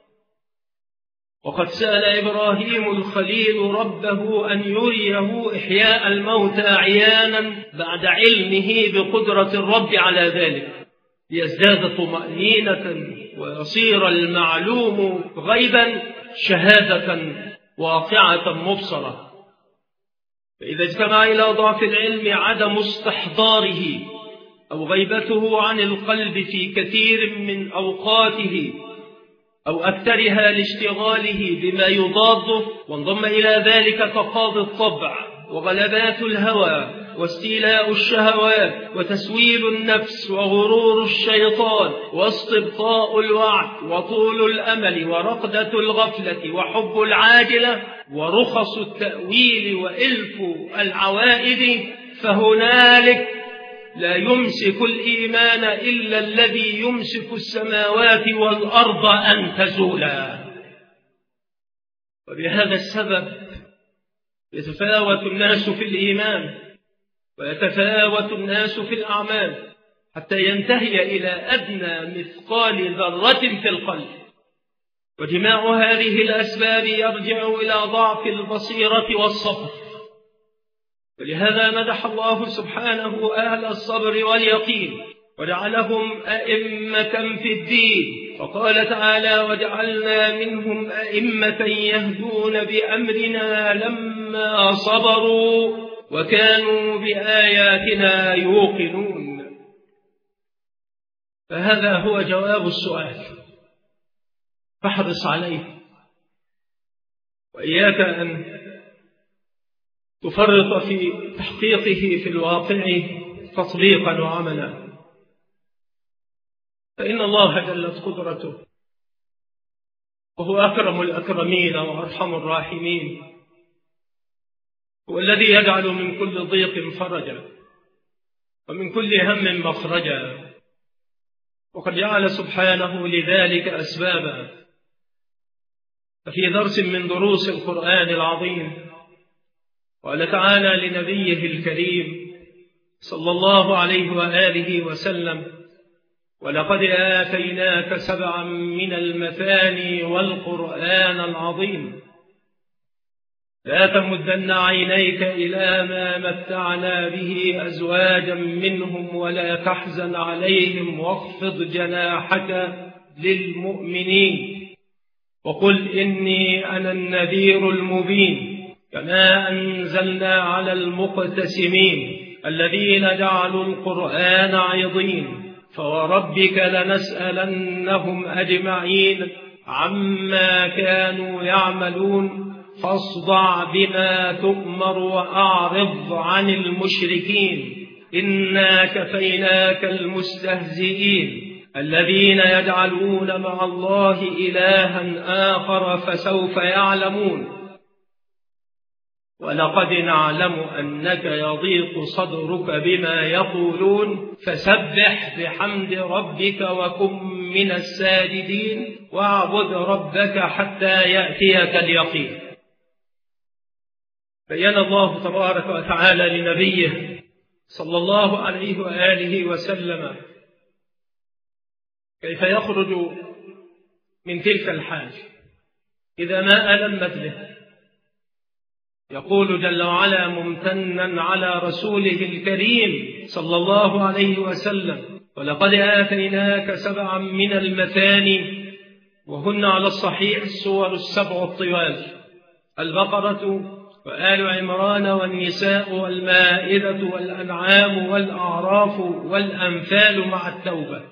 S1: وقد سأل إبراهيم الخليل ربه أن يريه إحياء الموتى عيانا بعد علمه بقدرة الرب على ذلك، ليزداد طمأنينة ويصير المعلوم غيبا شهادة واقعة مبصرة. فإذا اجتمع إلى ضعف العلم عدم استحضاره أو غيبته عن القلب في كثير من أوقاته أو أكثرها لاشتغاله بما يضاده، وانضم إلى ذلك تقاضي الطبع وغلبات الهوى واستيلاء الشهوات وتسويل النفس وغرور الشيطان واستبطاء الوعد وطول الأمل ورقدة الغفلة وحب العاجلة ورخص التأويل وإلف العوائد، فهنالك لا يمسك الإيمان إلا الذي يمسك السماوات والأرض أن تزولا. وبهذا السبب يتفاوت الناس في الإيمان ويتفاوت الناس في الأعمال حتى ينتهي إلى أدنى مثقال ذرة في القلب. وجماع هذه الأسباب يرجع إلى ضعف البصيرة والصبر، ولهذا مدح الله سبحانه أهل الصبر واليقين وجعلهم أئمة في الدين، وقال تعالى: وجعلنا منهم أئمة يهدون بأمرنا لما صبروا وكانوا بآياتنا يوقنون. فهذا هو جواب السؤال، فاحرص عليه، وإياك أن تفرط في تحقيقه في الواقع تطبيقا وعملا، فإن الله جلت قدرته وهو أكرم الأكرمين وأرحم الراحمين، هو الذي يجعل من كل ضيق فرجا ومن كل هم مخرجا، وقد جعل سبحانه لذلك أسبابا. ففي درس من دروس القرآن العظيم قال تعالى لنبيه الكريم صلى الله عليه وآله وسلم: ولقد آتيناك 7 من المثاني والقرآن العظيم، لا تمدن عينيك إلى ما متعنا به أزواجا منهم ولا تحزن عليهم واخفض جناحك للمؤمنين وقل إني أنا النذير المبين، كما أنزلنا على المقتسمين الذين جعلوا القرآن عضين، فوربك لنسألنهم أجمعين عما كانوا يعملون، فاصدع بما تؤمر وأعرض عن المشركين، إنا كفيناك المستهزئين الذين يجعلون مع الله إلها آخر فسوف يعلمون. ولقد نعلم أنك يضيق صدرك بما يقولون فسبح بحمد ربك وكن من الساجدين واعبد ربك حتى يأتيك اليقين. بين الله تبارك وتعالى لنبيه صلى الله عليه وآله وسلم كيف يخرج من تلك الحال إذا ما ألمت به. يقول جل وعلا ممتنا على رسوله الكريم صلى الله عليه وسلم: ولقد آتيناك 7 من المثاني، وهن على الصحيح السور 7 الطوال: البقرة وآل عمران والنساء والمائدة والأنعام والأعراف والأنفال مع التوبة،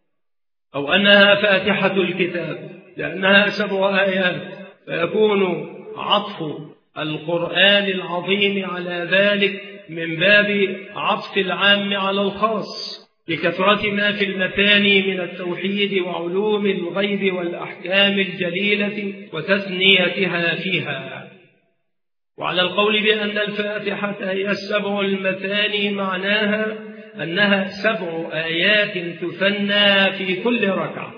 S1: أو أنها فاتحة الكتاب لأنها 7 آيات، فيكون عطف القرآن العظيم على ذلك من باب عطف العام على الخاص لكثرة ما في المثاني من التوحيد وعلوم الغيب والأحكام الجليلة وتثنيتها فيها. وعلى القول بأن الفاتحة هي 7 المثاني معناها أنها 7 آيات تثنى في كل ركعة.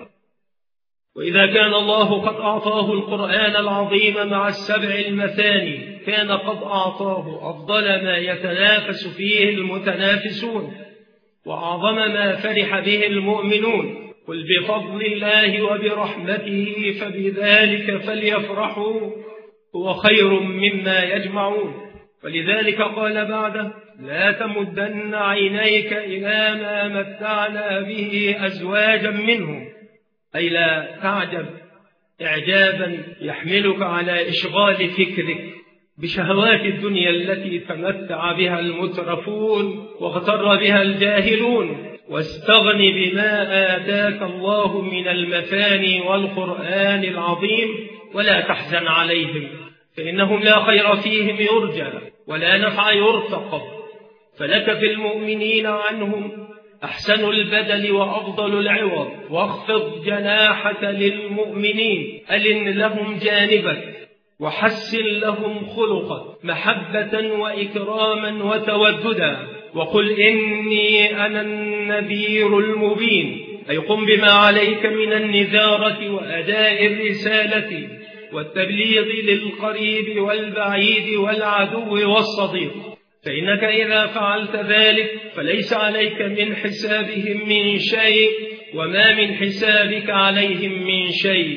S1: وإذا كان الله قد أعطاه القرآن العظيم مع 7 المثاني كان قد أعطاه أفضل ما يتنافس فيه المتنافسون وأعظم ما فرح به المؤمنون: قل بفضل الله وبرحمته فبذلك فليفرحوا هو خير مما يجمعون. ولذلك قال بعده: لا تمدن عينيك إلى ما متعنا به أزواجا منهم، أي لا تعجب إعجابا يحملك على إشغال فكرك بشهوات الدنيا التي تمتع بها المترفون واغتر بها الجاهلون، واستغن بما آتاك الله من المثاني والقرآن العظيم، ولا تحزن عليهم فإنهم لا خير فيهم يرجى ولا نفع يرتقب، فلك في المؤمنين عنهم أحسن البدل وأفضل العوض، واخفض جناحك للمؤمنين، ألن لهم جانبك وحسن لهم خلقا محبة وإكراما وتوددا، وقل إني أنا النذير المبين، أي قم بما عليك من النذارة وأداء الرسالة والتبليغ للقريب والبعيد والعدو والصديق، فإنك إذا فعلت ذلك فليس عليك من حسابهم من شيء وما من حسابك عليهم من شيء.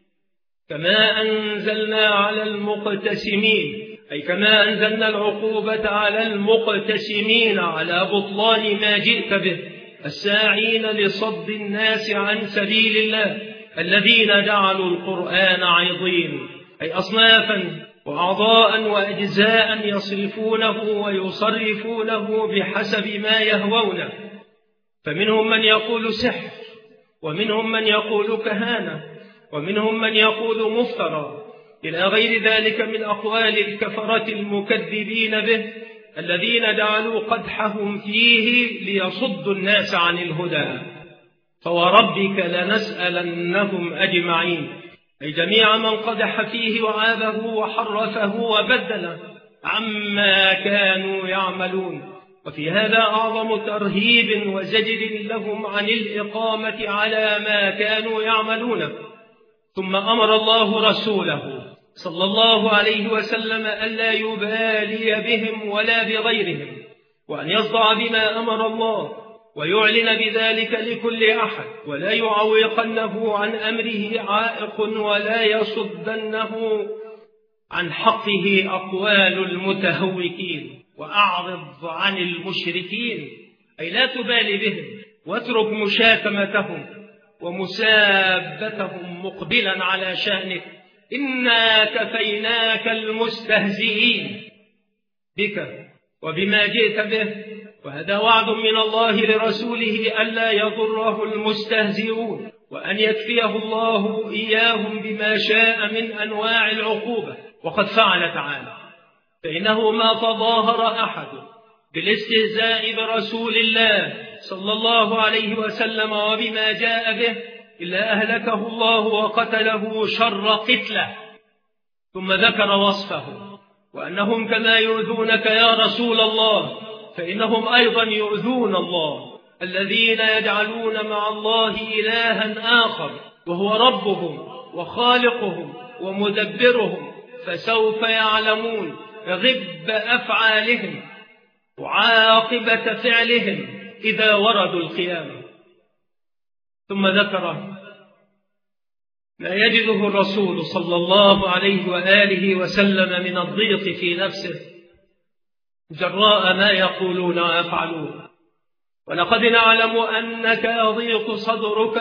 S1: كما أنزلنا على المقتسمين، أي كما أنزلنا العقوبة على المقتسمين على بطلان ما جئت به الساعين لصد الناس عن سبيل الله الذين جعلوا القرآن عضين، أي أصنافا وأعضاء وأجزاء يصرفونه ويصرفونه بحسب ما يهوونه، فمنهم من يقول سحر، ومنهم من يقول كهانة، ومنهم من يقول مفترى، إلى غير ذلك من أقوال الكفرة المكذبين به الذين جعلوا قدحهم فيه ليصدوا الناس عن الهدى. فوربك لنسألنهم أجمعين، أي جميع من قدح فيه وعابه وحرفه وبدله عما كانوا يعملون. وفي هذا أعظم ترهيب وزجر لهم عن الإقامة على ما كانوا يعملونه. ثم أمر الله رسوله صلى الله عليه وسلم ألا يبالي بهم ولا بغيرهم، وأن يصدع بما أمر الله ويعلن بذلك لكل أحد، ولا يعوقنه عن أمره عائق ولا يصدنه عن حقه أقوال المتهوكين، وأعرض عن المشركين، أي لا تبالي بهم واترك مشاتمتهم ومسابتهم مقبلا على شأنك، إنا كفيناك المستهزئين بك وبما جئت به. وهذا وعد من الله لرسوله ألا يضره المستهزئون، وأن يكفيه الله إياهم بما شاء من أنواع العقوبة. وقد فعل تعالى، فإنه ما تظاهر أحد بالاستهزاء برسول الله صلى الله عليه وسلم وبما جاء به إلا أهلكه الله وقتله شر قتله. ثم ذكر وصفه وأنهم كما يؤذونك يا رسول الله فإنهم أيضا يؤذون الله، الذين يجعلون مع الله إلها آخر وهو ربهم وخالقهم ومدبرهم، فسوف يعلمون غب أفعالهم وعاقبة فعلهم إذا وردوا القيامة. ثم ذكر ما يجده الرسول صلى الله عليه وآله وسلم من الضيق في نفسه جراء ما يقولون ويفعلون. ولقد نعلم أنك يضيق صدرك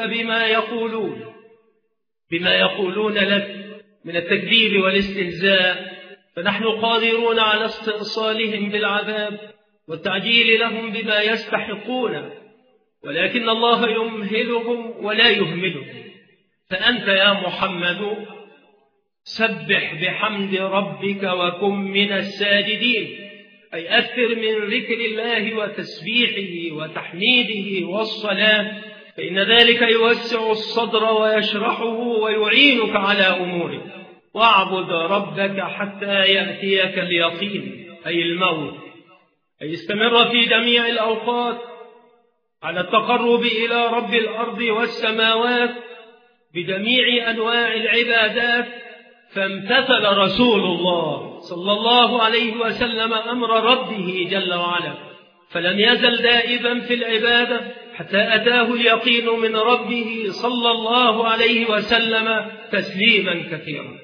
S1: بما يقولون لك من التكذيب والاستهزاء، فنحن قادرون على استئصالهم بالعذاب والتعجيل لهم بما يستحقون، ولكن الله يمهلهم ولا يهملهم. فأنت يا محمد سبح بحمد ربك وكن من الساجدين، أي أكثر من ذكر الله وتسبيحه وتحميده والصلاة، فإن ذلك يوسع الصدر ويشرحه ويعينك على أمورك. واعبد ربك حتى يأتيك اليقين، أي الموت، أي استمر في جميع الأوقات على التقرب إلى رب الأرض والسماوات بجميع أنواع العبادات. فامتثل رسول الله صلى الله عليه وسلم أمر ربه جل وعلا، فلم يزل دائبا في العبادة حتى أتاه اليقين من ربه صلى الله عليه وسلم تسليما كثيرا.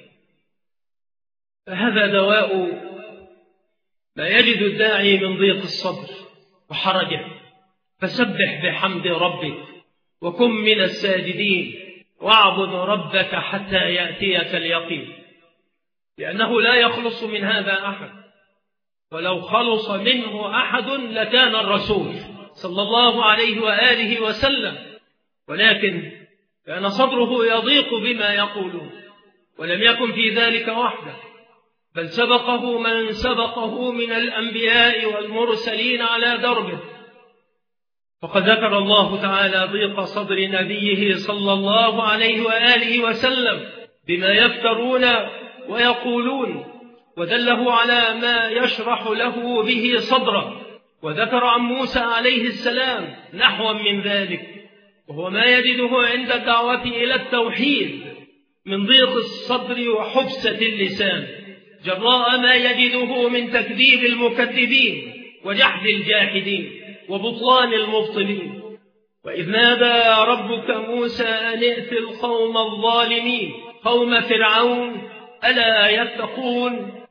S1: فهذا دواء ما يجد الداعي من ضيق الصدر وحرجه. فسبح بحمد ربك وكن من الساجدين واعبد ربك حتى يأتيك اليقين، لأنه لا يخلص من هذا أحد، ولو خلص منه أحد لكان الرسول صلى الله عليه وآله وسلم، ولكن كان صدره يضيق بما يقولون، ولم يكن في ذلك وحده، بل سبقه من سبقه من الأنبياء والمرسلين على دربه. فقد ذكر الله تعالى ضيق صدر نبيه صلى الله عليه وآله وسلم بما يفترون ويقولون، ودله على ما يشرح له به صدره. وذكر عن موسى عليه السلام نحوا من ذلك، وهو ما يجده عند الدعوة إلى التوحيد من ضيق الصدر وحبسة اللسان جراء ما يجده من تكذيب المكذبين وجحد الجاحدين وبطلان المبطلين. وإذ نادى ربك موسى أن ائت القوم الظالمين قوم فرعون ألا يتقون،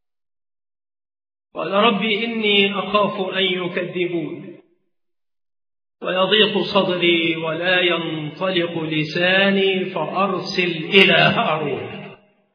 S1: قال ربي إني أخاف أن يكذبون ويضيق صدري ولا ينطلق لساني فأرسل إلى هارون.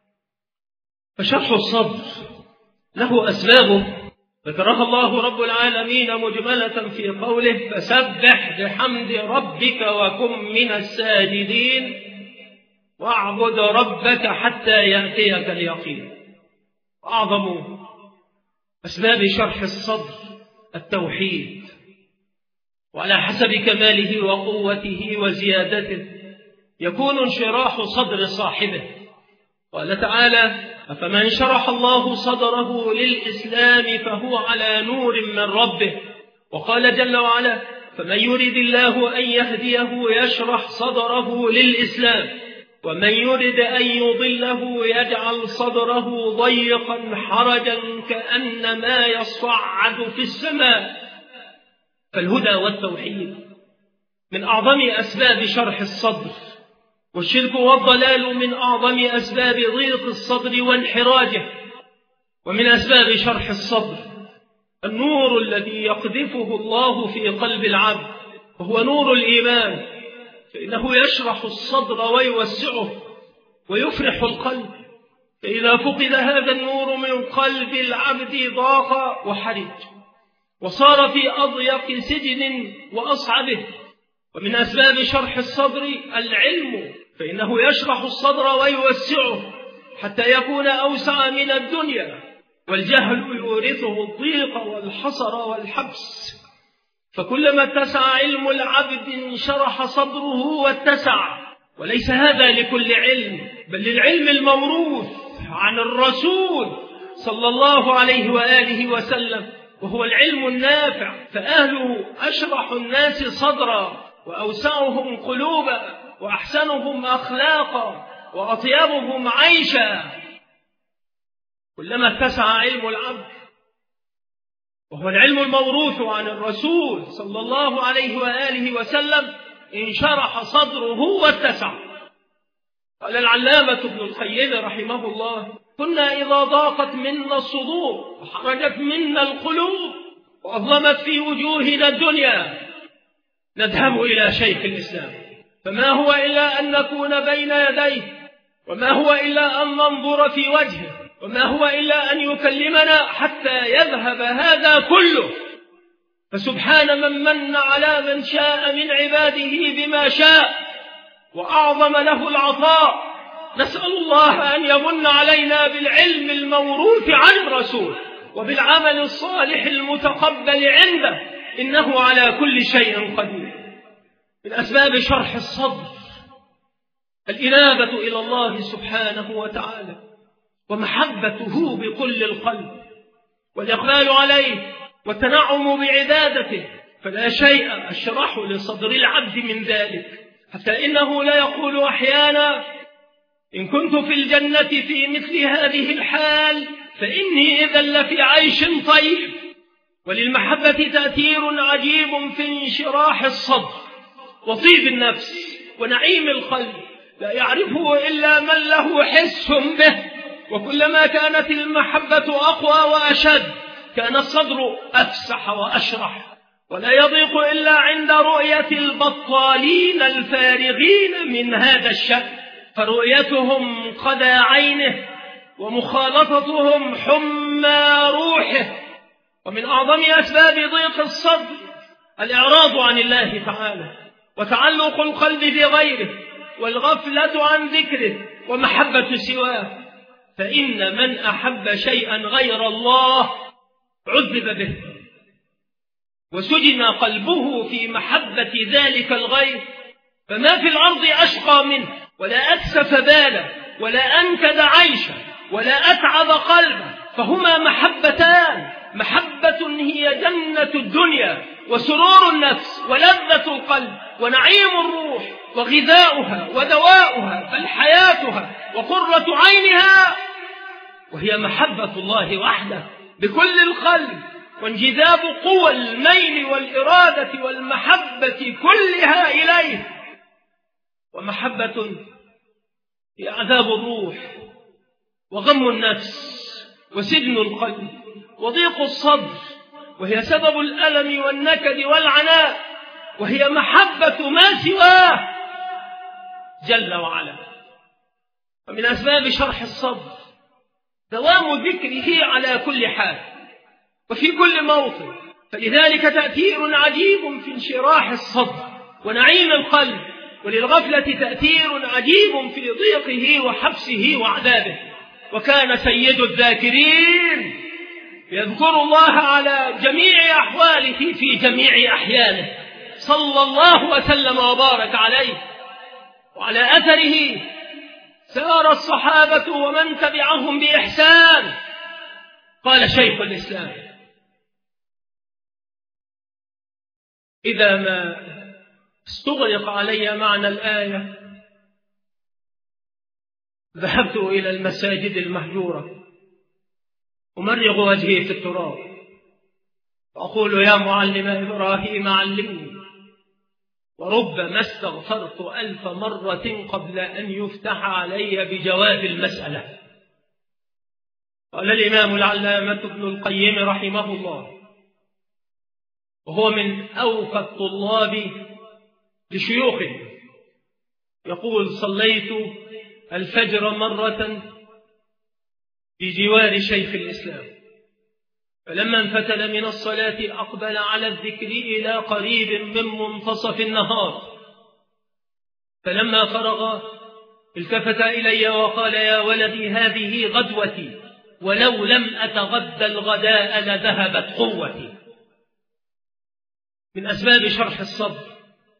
S1: فشرح الصدر له أسبابه ذكرها الله رب العالمين مجملة في قوله فسبح بحمد ربك وكن من الساجدين واعبد ربك حتى يأتيك اليقين. أعظم أسباب شرح الصدر التوحيد، وعلى حسب كماله وقوته وزيادته يكون انشراح صدر صاحبه. قال تعالى أفمن شرح الله صدره للإسلام فهو على نور من ربه. وقال جل وعلا فمن يرد الله أن يهديه يشرح صدره للإسلام ومن يرد أن يضله يجعل صدره ضيقا حرجا كأنما يصعد في السماء. فالهدى والتوحيد من أعظم أسباب شرح الصدر، والشرك والضلال من أعظم أسباب ضيق الصدر وانحراجه. ومن أسباب شرح الصدر النور الذي يقذفه الله في قلب العبد، وهو نور الإيمان، فإنه يشرح الصدر ويوسعه ويفرح القلب. فإذا فقد هذا النور من قلب العبد ضاق وحرج وصار في أضيق سجن وأصعبه. ومن أسباب شرح الصدر العلم، فإنه يشرح الصدر ويوسعه حتى يكون أوسع من الدنيا، والجهل يورثه الضيق والحصر والحبس. فكلما اتسع علم العبد انشرح صدره واتسع. وليس هذا لكل علم، بل للعلم الموروث عن الرسول صلى الله عليه وآله وسلم، وهو العلم النافع، فأهله أشرح الناس صدرا وأوسعهم قلوبا وأحسنهم أخلاقا وأطيبهم عيشا. كلما اتسع علم العبد، وهو العلم الموروث عن الرسول صلى الله عليه وآله وسلم، انشرح صدره واتسع. قال العلامة ابن القيم رحمه الله: كنا إذا ضاقت منا الصدور وحرجت منا القلوب وأظلمت في وجوهنا الدنيا نذهب إلى شيخ الإسلام، فما هو إلا أن نكون بين يديه، وما هو إلا أن ننظر في وجهه، وما هو إلا أن يكلمنا حتى يذهب هذا كله. فسبحان من من على من شاء من عباده بما شاء وأعظم له العطاء. نسأل الله أن يمن علينا بالعلم الموروث عن الرسول وبالعمل الصالح المتقبل عنده، إنه على كل شيء قدير. من أسباب شرح الصدر الإنابة إلى الله سبحانه وتعالى ومحبته بكل القلب والإقبال عليه والتنعم بعبادته، فلا شيء أشرح لصدر العبد من ذلك، حتى إنه لا يقول أحيانا: إن كنت في الجنة في مثل هذه الحال فإني إذا لفي عيش طيب. وللمحبة تأثير عجيب في انشراح الصدر وطيب النفس ونعيم القلب، لا يعرفه إلا من له حس به. وكلما كانت المحبة أقوى وأشد كان الصدر أفسح وأشرح، ولا يضيق إلا عند رؤية البطالين الفارغين من هذا الشأن، فرؤيتهم قدى عينه ومخالطتهم حمى روحه. ومن أعظم أسباب ضيق الصدر الإعراض عن الله تعالى وتعلق القلب بغيره والغفلة عن ذكره ومحبة سواه، فإن من أحب شيئا غير الله عذب به وسجن قلبه في محبة ذلك الغير. فما في الأرض أشقى منه، ولا أكسف بالا، ولا أنكد عيشا، ولا أتعب قلبا، فهما محبتان: محبة هي جنة الدنيا وسرور النفس ولذة القلب ونعيم الروح وغذاؤها ودواؤها بل حياتها وقرة عينها، وهي محبة الله وحده بكل القلب وانجذاب قوى الميل والإرادة والمحبة كلها إليه. ومحبة هي عذاب الروح وغم النفس وسجن القلب وضيق الصدر، وهي سبب الألم والنكد والعناء، وهي محبة ما سواه جل وعلا. ومن أسباب شرح الصدر دوام ذكره على كل حال وفي كل موطن، فلذلك تأثير عجيب في انشراح الصدر ونعيم القلب، وللغفلة تأثير عجيب في ضيقه وحبسه وعذابه. وكان سيد الذاكرين يذكر الله على جميع أحواله في جميع أحيانه صلى الله وسلم وبارك عليه، وعلى أثره سار الصحابة ومن تبعهم بإحسان. قال شيخ الإسلام: إذا ما استغرق علي معنى الآية ذهبت إلى المساجد المهجورة أمرغ وجهي في التراب وأقول: يا معلم إبراهيم علمني. وربما استغفرت 1000 مرة قبل أن يفتح علي بجواب المسألة. قال الإمام العلامة ابن القيم رحمه الله، وهو من أوفى الطلاب لشيوخه، يقول: صليت الفجر مرة بجوار شيخ الإسلام، فلما انفتل من الصلاة أقبل على الذكر إلى قريب من منتصف النهار، فلما فرغ التفت إلي وقال: يا ولدي هذه غدوتي، ولو لم أتغدى الغداء لذهبت قوتي. من أسباب شرح الصبر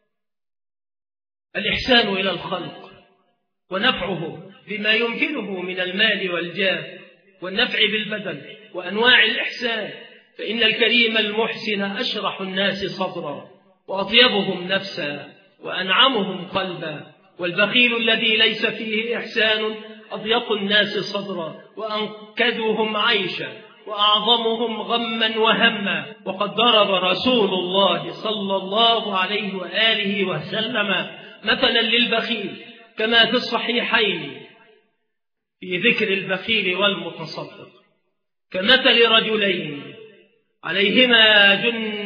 S1: الإحسان إلى الخلق ونفعه بما يمكنه من المال والجاه والنفع بالبدن وأنواع الإحسان، فإن الكريم المحسن أشرح الناس صدرا وأطيبهم نفسا وأنعمهم قلبا، والبخيل الذي ليس فيه إحسان أضيق الناس صدرا وأنكدهم عيشا وأعظمهم غما وهما. وقد ضرب رسول الله صلى الله عليه وآله وسلم مثلا للبخيل كما في الصحيحين في ذكر البخيل والمتصدق، كمثل رجلين عليهما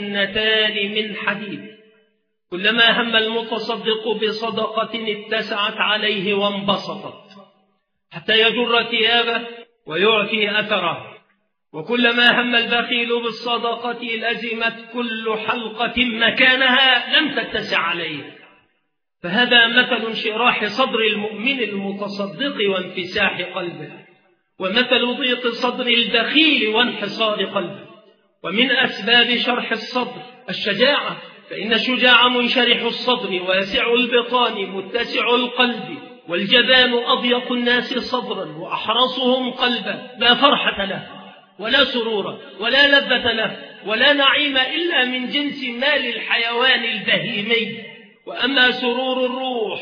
S1: جنتان من حديد، كلما هم المتصدق بصدقة اتسعت عليه وانبسطت حتى يجر ثيابه ويعفي أثره، وكلما هم البخيل بالصدقة لزمت كل حلقة مكانها لم تتسع عليه. فهذا مثل انشراح صدر المؤمن المتصدق وانفساح قلبه، ومثل ضيق صدر البخيل وانحصار قلبه. ومن أسباب شرح الصدر الشجاعة، فإن الشجاع منشرح الصدر واسع البطان متسع القلب، والجبان أضيق الناس صدرا وأحرصهم قلبا، لا فرحة له ولا سرور ولا لذة له ولا نعيم إلا من جنس مال الحيوان البهيمي. وأما سرور الروح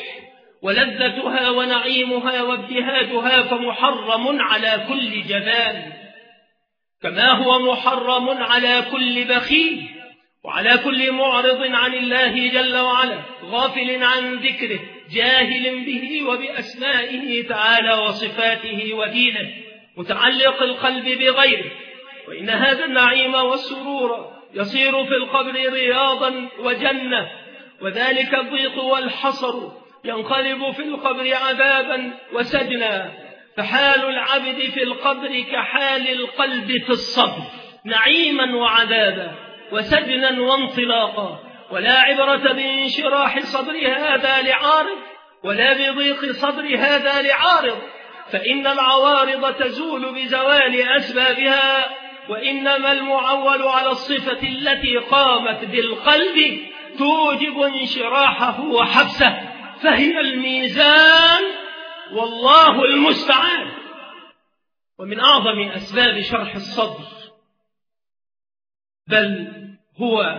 S1: ولذتها ونعيمها وابتهاجها فمحرم على كل جبان، كما هو محرم على كل بخيل وعلى كل معرض عن الله جل وعلا، غافل عن ذكره، جاهل به وبأسمائه تعالى وصفاته ودينه، متعلق القلب بغيره. وإن هذا النعيم والسرور يصير في القبر رياضا وجنة، وذلك الضيق والحصر ينقلب في القبر عذابا وسجنا. فحال العبد في القبر كحال القلب في الصبر، نعيما وعذابا وسجنا وانطلاقا. ولا عبرة بانشراح صدر هذا لعارض ولا بضيق صدر هذا لعارض، فإن العوارض تزول بزوال أسبابها، وإنما المعول على الصفة التي قامت بالقلب توجب انشراحه وحبسه، فهي الميزان والله المستعان. ومن أعظم أسباب شرح الصدر، بل هو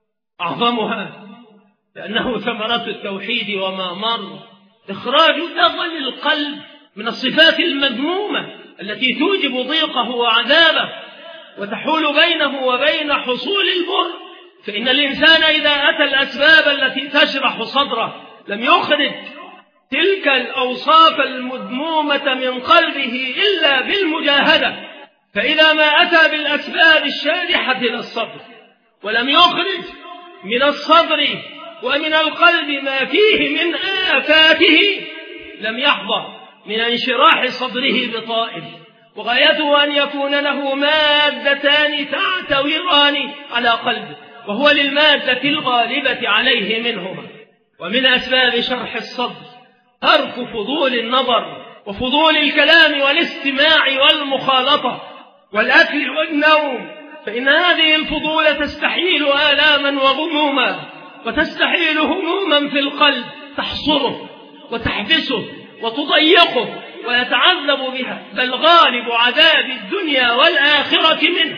S1: أعظمها لأنه ثمرة التوحيد وما مر، إخراج دغل القلب من الصفات المذمومة التي توجب ضيقه وعذابه وتحول بينه وبين حصول البر. فإن الإنسان إذا أتى الأسباب التي تشرح صدره لم يخرج تلك الأوصاف المذمومة من قلبه إلا بالمجاهدة. فإذا ما أتى بالأسباب الشارحة للصدر ولم يخرج من الصدر ومن القلب ما فيه من آفاته لم يحظى من انشراح صدره بطائف، وغايته أن يكون له مادتان تعتوران على قلبه، وهو للمادة الغالبة عليه منهما. ومن أسباب شرح الصدر ترك فضول النظر وفضول الكلام والاستماع والمخالطة والأكل والنوم، فإن هذه الفضول تستحيل آلاما وغموما وتستحيل هموما في القلب تحصره وتحبسه وتضيقه ويتعذب بها، بل غالب عذاب الدنيا والآخرة منه.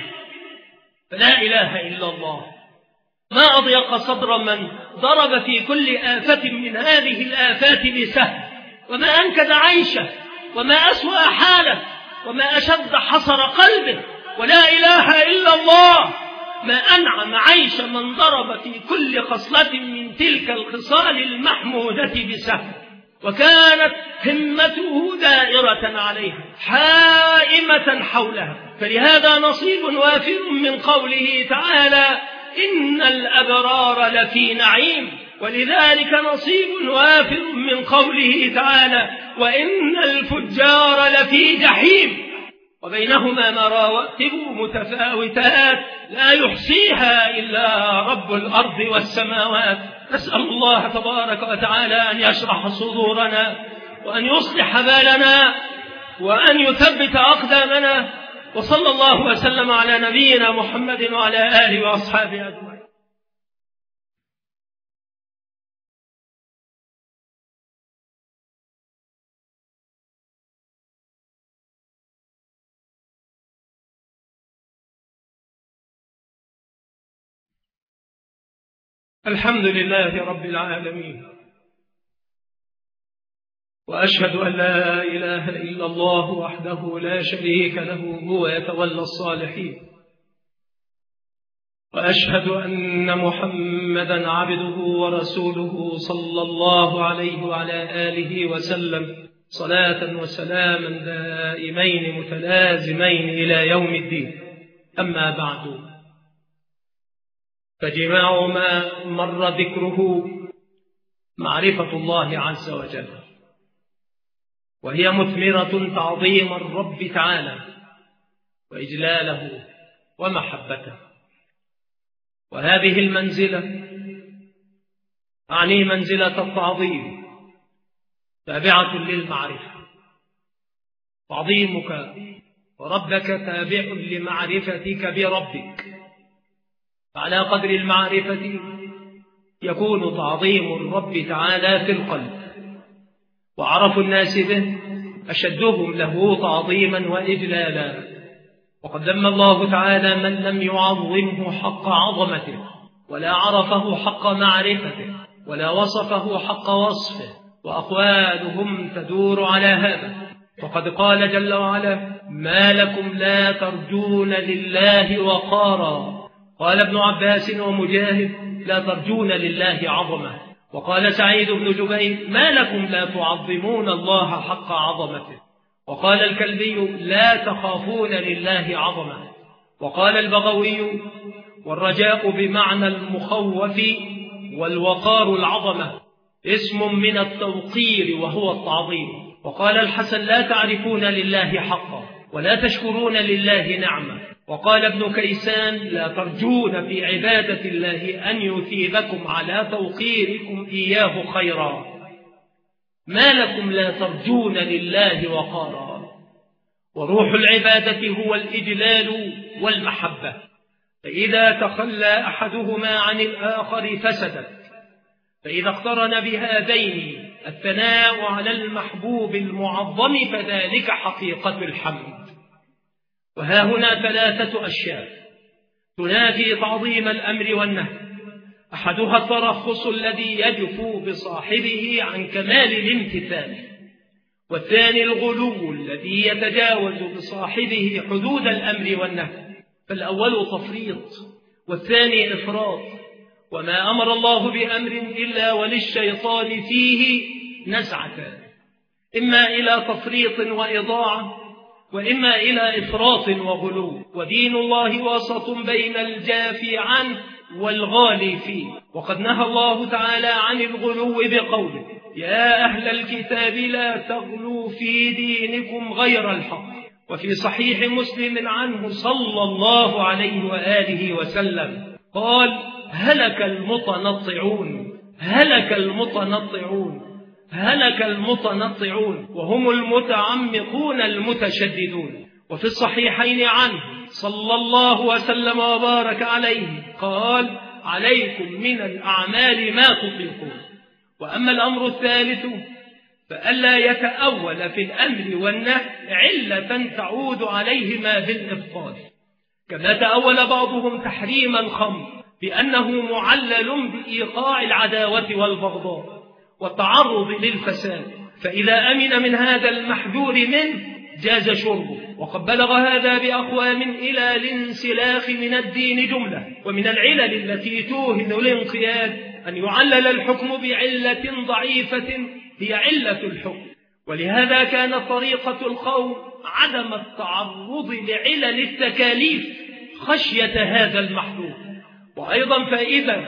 S1: فلا إله إلا الله، ما أضيق صدر من ضرب في كل آفة من هذه الآفات بسهم، وما أنكد عيشه، وما أسوأ حاله، وما أشد حصر قلبه. ولا إله إلا الله، ما أنعم عيش من ضرب في كل خصلة من تلك الخصال المحمودة بسهم، وكانت همته دائرة عليها حائمة حولها. فلهذا نصيب وافر من قوله تعالى إن الأبرار لفي نعيم، ولذلك نصيب وافر من قوله تعالى وإن الفجار لفي جحيم، وبينهما مراتب متفاوتات لا يحصيها إلا رب الأرض والسماوات. نسأل الله تبارك وتعالى أن يشرح صدورنا وأن يصلح بالنا وأن يثبت أقدامنا، وصلى الله وسلم على نبينا محمد وعلى آله وأصحابه أجمعين. الحمد لله رب العالمين، وأشهد أن لا إله إلا الله وحده لا شريك له هو يتولى الصالحين، وأشهد أن محمدا عبده ورسوله صلى الله عليه وعلى آله وسلم صلاة وسلاما دائمين متلازمين إلى يوم الدين. أما بعد، فجماع ما مر ذكره معرفة الله عز وجل، وهي مثمرة تعظيم الرب تعالى وإجلاله ومحبته. وهذه المنزلة أعني منزلة التعظيم تابعة للمعرفة. تعظيمك وربك تابع لمعرفتك بربك، فعلى قدر المعرفة يكون تعظيم الرب تعالى في القلب، وعرف الناس به أشدهم له تعظيما وإجلالا. وقد ذم الله تعالى من لم يعظمه حق عظمته، ولا عرفه حق معرفته، ولا وصفه حق وصفه، وأقوالهم تدور على هذا. وقد قال جل وعلا: ما لكم لا ترجون لله وقارا. قال ابن عباس ومجاهد: لا ترجون لله عظمة. وقال سعيد بن جبير: ما لكم لا تعظمون الله حق عظمته. وقال الكلبي: لا تخافون لله عظمة. وقال البغوي: والرجاء بمعنى المخوف، والوقار العظمة، اسم من التوقير وهو التعظيم. وقال الحسن: لا تعرفون لله حقا ولا تشكرون لله نعمة. وقال ابن كيسان: لا ترجون في عبادة الله أن يثيبكم على توقيركم إياه خيرا. ما لكم لا ترجون لله وقارا. وروح العبادة هو الإجلال والمحبة، فإذا تخلى أحدهما عن الآخر فسدت، فإذا اقترن بهذين الثناء على المحبوب المعظم فذلك حقيقة الحمد. وها هنا ثلاثة أشياء تنافي تعظيم الأمر والنهي: أحدها الترخص الذي يجفو بصاحبه عن كمال الامتثال، والثاني الغلو الذي يتجاوز بصاحبه حدود الأمر والنهي. فالأول تفريط والثاني إفراط، وما أمر الله بأمر إلا وللشيطان فيه نزعتان، إما إلى تفريط وإضاعة، وإما إلى إفراط وغلو. ودين الله وسط بين الجافي عنه والغالي فيه. وقد نهى الله تعالى عن الغلو بقوله: يا أهل الكتاب لا تغلوا في دينكم غير الحق. وفي صحيح مسلم عنه صلى الله عليه وآله وسلم قال: هلك المتنطعون، هلك المتنطعون، هلك المتنطعون، وهم المتعمقون المتشددون. وفي الصحيحين عنه صلى الله وسلم وبارك عليه قال: عليكم من الأعمال ما تطيقون. وأما الأمر الثالث فألا يتأول في الأمر والنهي علة تعود عليهما بالإبطال، كما تأول بعضهم تحريم الخمر بأنه معلل بإيقاع العداوة والبغضاء والتعرض للفساد، فإذا أمن من هذا المحذور منه جاز شربه. وقد بلغ هذا بأقوام إلى الانسلاخ من الدين جملة. ومن العلل التي توهن الانقياد أن يعلل الحكم بعلة ضعيفة هي علة الحكم، ولهذا كانت طريقة القوم عدم التعرض لعلل التكاليف خشية هذا المحذور. وأيضا فإذا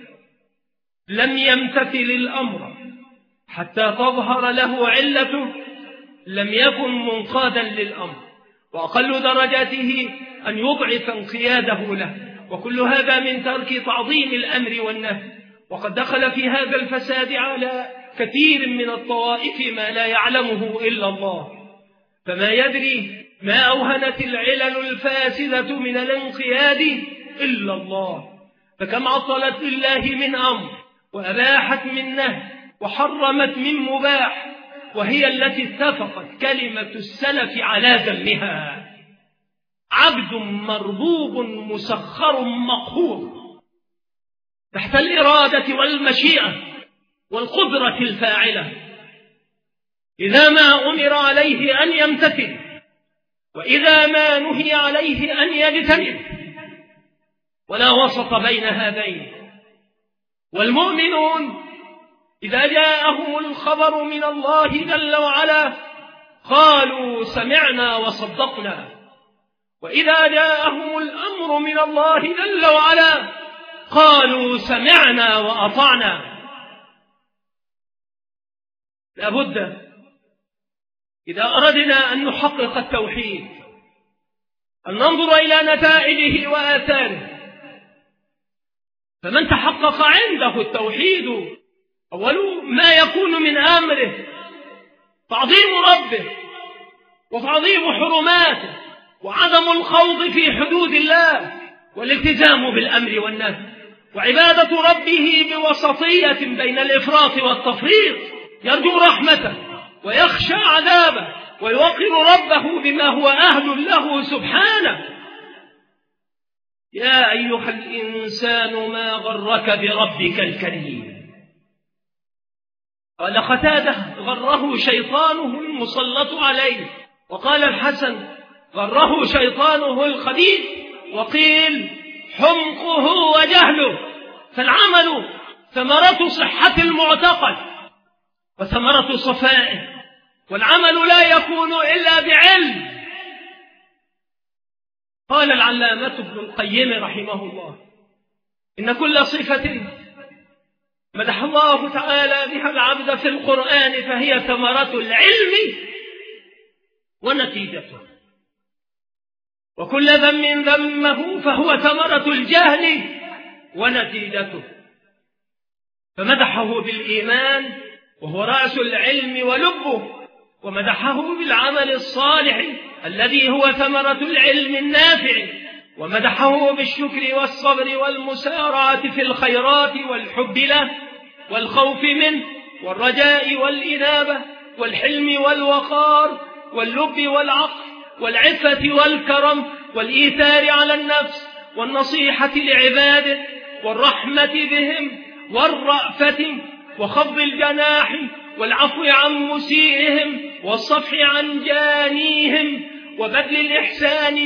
S1: لم يمتثل الأمر حتى تظهر له علته لم يكن منقادا للأمر، وأقل درجاته أن يضعف انقياده له. وكل هذا من ترك تعظيم الأمر والنهي. وقد دخل في هذا الفساد على كثير من الطوائف ما لا يعلمه إلا الله، فما يدري ما أوهنت العلل الفاسدة من الانقياد إلا الله. فكم عطلت لله من أمر، وأباحت من نهي، وحرمت من مباح، وهي التي اتفقت كلمة السلف على ذمها: عبد مربوب مسخر مقهور. تحت الإرادة والمشيئة والقدرة الفاعلة، إذا ما أمر عليه أن يمتثل، وإذا ما نهي عليه أن يجتنب، ولا وسط بين هذين. والمؤمنون إذا جاءهم الخبر من الله جل وعلا قالوا سمعنا وصدقنا، وإذا جاءهم الأمر من الله جل وعلا قالوا سمعنا وأطعنا. لابد إذا أردنا أن نحقق التوحيد أن ننظر إلى نتائجه وآثاره. فمن تحقق عنده التوحيد أول ما يكون من أمره تعظيم ربه وتعظيم حرماته وعدم الخوض في حدود الله والالتزام بالأمر والنهي وعبادة ربه بوسطية بين الإفراط والتفريط، يرجو رحمته ويخشى عذابه ويوقر ربه بما هو أهل له سبحانه. يا أيها الإنسان ما غرك بربك الكريم. قال قتادة غره شيطانه المسلط عليه، وقال الحسن غره شيطانه الخبيث، وقيل حمقه وجهله. فالعمل ثمرة صحة المعتقد وثمرة صفائه، والعمل لا يكون إلا بعلم. قال العلامة ابن القيم رحمه الله إن كل صفة مدح الله تعالى بها العبد في القرآن فهي ثمرة العلم ونتيجته، وكل ذم ذمه فهو ثمرة الجهل ونتيجته. فمدحه بالإيمان وهو رأس العلم ولبه، ومدحه بالعمل الصالح الذي هو ثمرة العلم النافع، ومدحه بالشكر والصبر والمسارعة في الخيرات والحب له والخوف منه والرجاء والإنابة والحلم والوقار واللب والعقل والعفة والكرم والإيثار على النفس والنصيحة لعباده والرحمة بهم والرأفة وخفض الجناح والعفو عن مسيئهم والصفح عن جانيهم وبذل الإحسان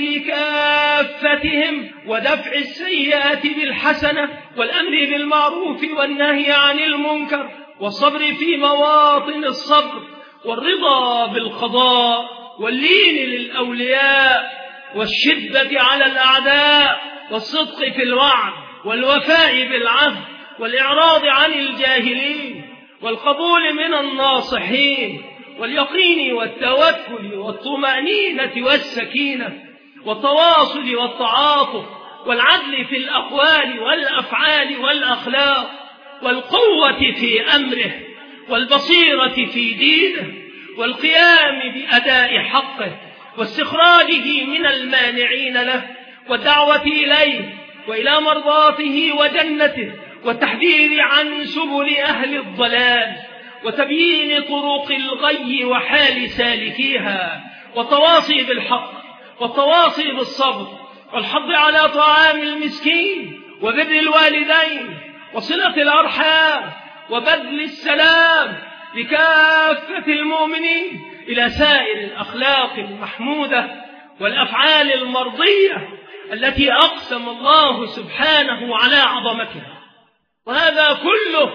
S1: لكافتهم ودفع السيئات بالحسنة والأمر بالمعروف والنهي عن المنكر والصبر في مواطن الصبر والرضا بالقضاء واللين للأولياء والشدة على الأعداء والصدق في الوعد والوفاء بالعهد والإعراض عن الجاهلين والقبول من الناصحين واليقين والتوكل والطمأنينة والسكينة والتواصل والتعاطف والعدل في الأقوال والأفعال والأخلاق والقوة في أمره والبصيرة في دينه والقيام بأداء حقه واستخراجه من المانعين له والدعوة إليه وإلى مرضاته وجنته والتحذير عن سبل أهل الضلال وتبيين طرق الغي وحال سالكيها والتواصي بالحق والتواصي بالصبر والحض على طعام المسكين وبر الوالدين وصلة الأرحام وبذل السلام لكافة المؤمنين إلى سائر الأخلاق المحمودة والأفعال المرضية التي أقسم الله سبحانه على عظمتها. وهذا كله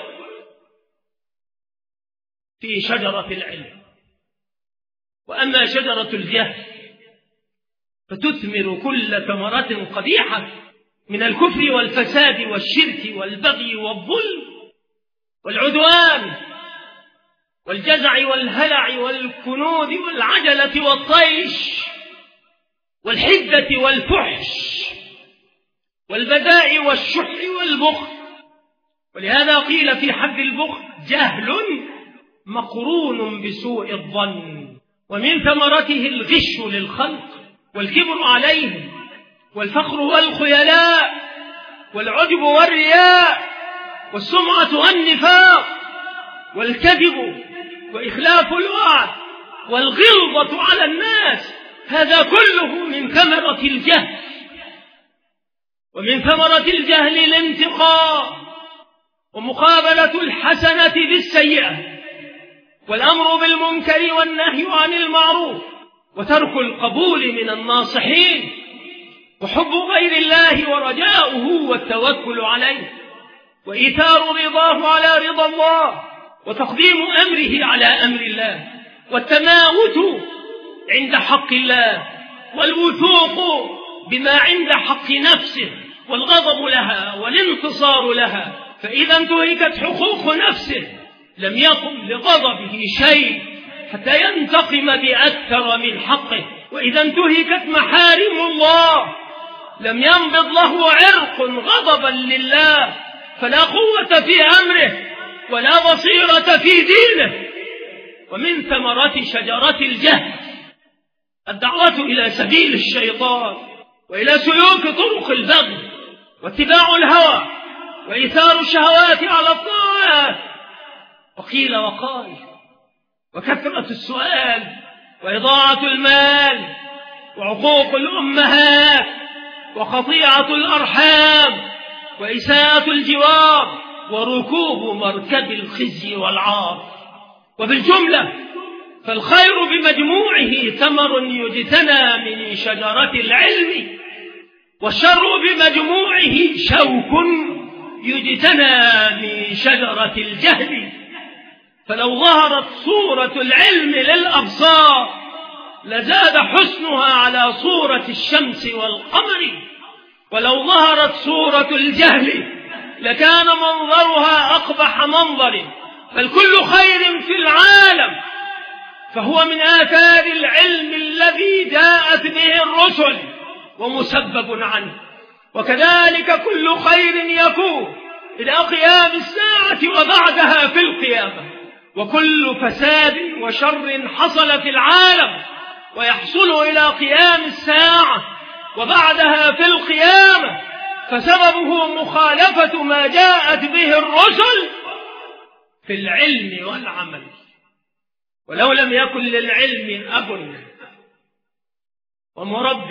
S1: في شجرة العلم. وأما شجرة الجهل فتثمر كل ثمرة قبيحة من الكفر والفساد والشرك والبغي والظلم والعدوان والجزع والهلع والكنود والعجلة والطيش والحدة والفحش والبذاء والشح والبخل. ولهذا قيل في حد البخل جهل مقرون بسوء الظن، ومن ثمرته الغش للخلق والكبر عليهم والفخر والخيلاء والعجب والرياء والسمعة والنفاق والكذب وإخلاف الوعد والغلظة على الناس. هذا كله من ثمرة الجهل. ومن ثمرة الجهل الانتقام ومقابلة الحسنة بالسيئة، والأمر بالمنكر والنهي عن المعروف، وترك القبول من الناصحين، وحب غير الله ورجاؤه والتوكل عليه، وإيثار رضاه على رضا الله، وتقديم أمره على أمر الله، والتماوت عند حق الله، والوثوق بما عند حق نفسه، والغضب لها والانتصار لها. فإذا انتهكت حقوق نفسه لم يقم لغضبه شيء حتى ينتقم بأكثر من حقه، وإذا انتهكت محارم الله لم ينبض له عرق غضبا لله، فلا قوة في أمره ولا بصيرة في دينه. ومن ثمرة شجرة الجهل الدعوة إلى سبيل الشيطان، وإلى سلوك طرق البغي، واتباع الهوى، وإيثار الشهوات على الطاعات، وقيل وقال، وكثرة السؤال، وإضاعة المال، وعقوق الأمهات، وقطيعة الأرحام، وإساءة الجوار، وركوب مركب الخزي والعار. وبالجملة فالخير بمجموعه ثمر يجتنى من شجرة العلم، والشر بمجموعه شوك يجتنى من شجرة الجهل. فلو ظهرت صورة العلم للأبصار لزاد حسنها على صورة الشمس والقمر، ولو ظهرت صورة الجهل لكان منظرها أقبح منظر. فالكل خير في العالم فهو من آثار العلم الذي جاءت به الرسل ومسبب عنه، وكذلك كل خير يكون إلى قيام الساعة وبعدها في القيامة. وكل فساد وشر حصل في العالم ويحصل إلى قيام الساعة وبعدها في القيامة فسببه مخالفة ما جاءت به الرسل في العلم والعمل. ولو لم يكن للعلم أب ومرب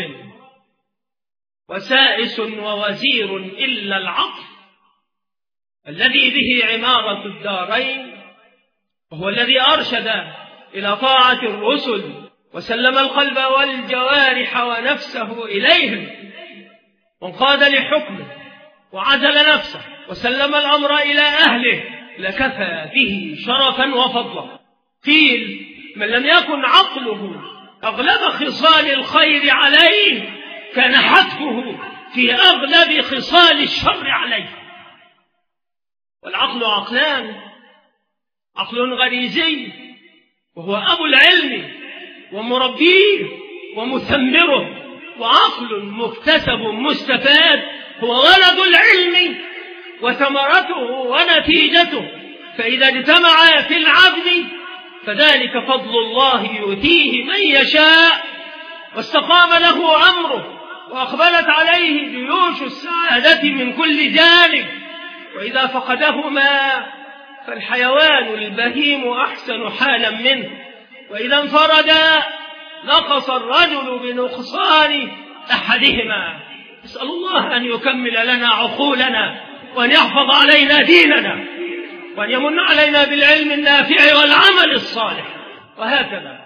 S1: وسائس ووزير إلا العقل الذي به عمارة الدارين، وهو الذي أرشد إلى طاعة الرسل وسلم القلب والجوارح ونفسه إليهم، وانقاد لحكمه وعزل نفسه وسلم الأمر إلى أهله، لكفى به شرفا وفضلا. قيل من لم يكن عقله أغلب خصال الخير عليه كان حتفه في أغلب خصال الشر عليه. والعقل عقلان: عقل غريزي وهو أبو العلم ومربيه ومثمره، وعقل مكتسب مستفاد هو ولد العلم وثمرته ونتيجته. فإذا اجتمع في العبد فذلك فضل الله يؤتيه من يشاء، واستقام له أمره وأقبلت عليه جيوش السعادة من كل جانب. وإذا فقدهما فالحيوان البهيم أحسن حالا منه، وإذا انفردا نقص الرجل بنقصان أحدهما. نسأل الله أن يكمل لنا عقولنا، وأن يحفظ علينا ديننا، وأن يمن علينا بالعلم النافع والعمل الصالح. وهكذا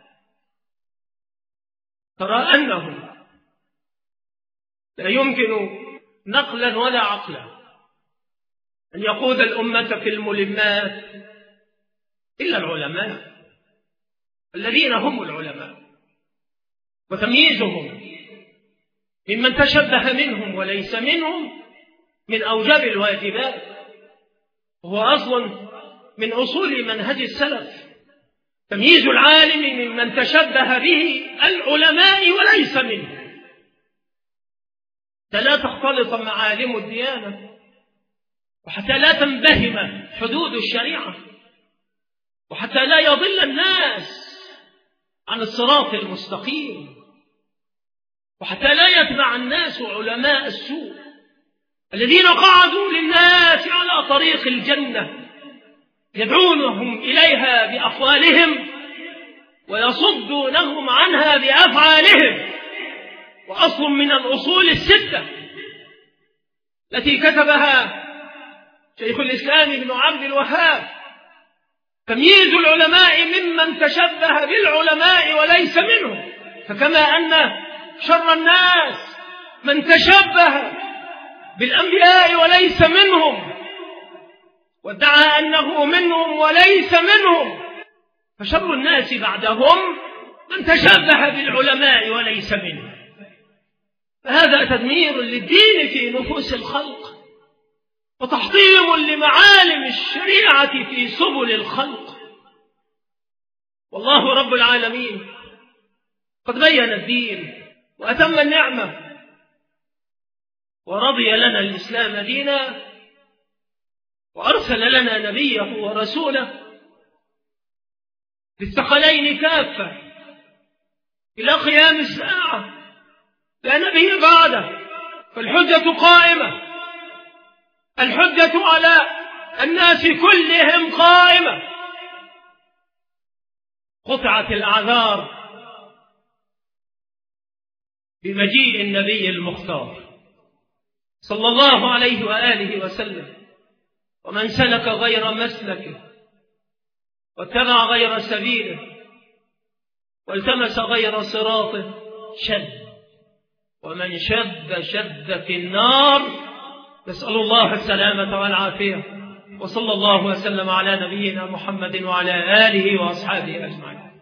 S1: ترى أنه لا يمكن نقلا ولا عقلا أن يقود الأمة في الملمات إلا العلماء الذين هم العلماء، وتمييزهم ممن تشبه منهم وليس منهم من أوجب الواجبات، وهو أصل من أصول منهج السلف. تمييز العالم ممن تشبه به العلماء وليس منهم، حتى لا تختلط معالم الديانة، وحتى لا تنبهم حدود الشريعة، وحتى لا يضل الناس عن الصراط المستقيم، وحتى لا يتبع الناس علماء السوء الذين قعدوا للناس على طريق الجنة يدعونهم إليها بأقوالهم ويصدونهم عنها بأفعالهم. وأصل من الأصول الستة التي كتبها شيخ الإسلام ابن عبد الوهاب: تمييز العلماء ممن تشبه بالعلماء وليس منهم، فكما أن شر الناس من تشبه بالأنبياء وليس منهم وادعى أنه منهم وليس منهم، فشر الناس بعدهم من تشبه بالعلماء وليس منهم. فهذا تدمير للدين في نفوس الخلق، وتحطيم لمعالم الشريعة في سبل الخلق. والله رب العالمين قد بين الدين وأتم النعمة ورضي لنا الإسلام دينا، وأرسل لنا نبيه ورسوله بالثقلين كافة إلى قيام الساعة، لا نبي بعده، فالحجة قائمة، الحجة على الناس كلهم قائمة. قطعت الأعذار بمجيء النبي المختار صلى الله عليه وآله وسلم، ومن سلك غير مسلكه واتبع غير سبيله والتمس غير صراطه شد، ومن شد في النار. نسأل الله السلامة والعافية، وصلى الله وسلم على نبينا محمد وعلى آله وأصحابه أجمعين.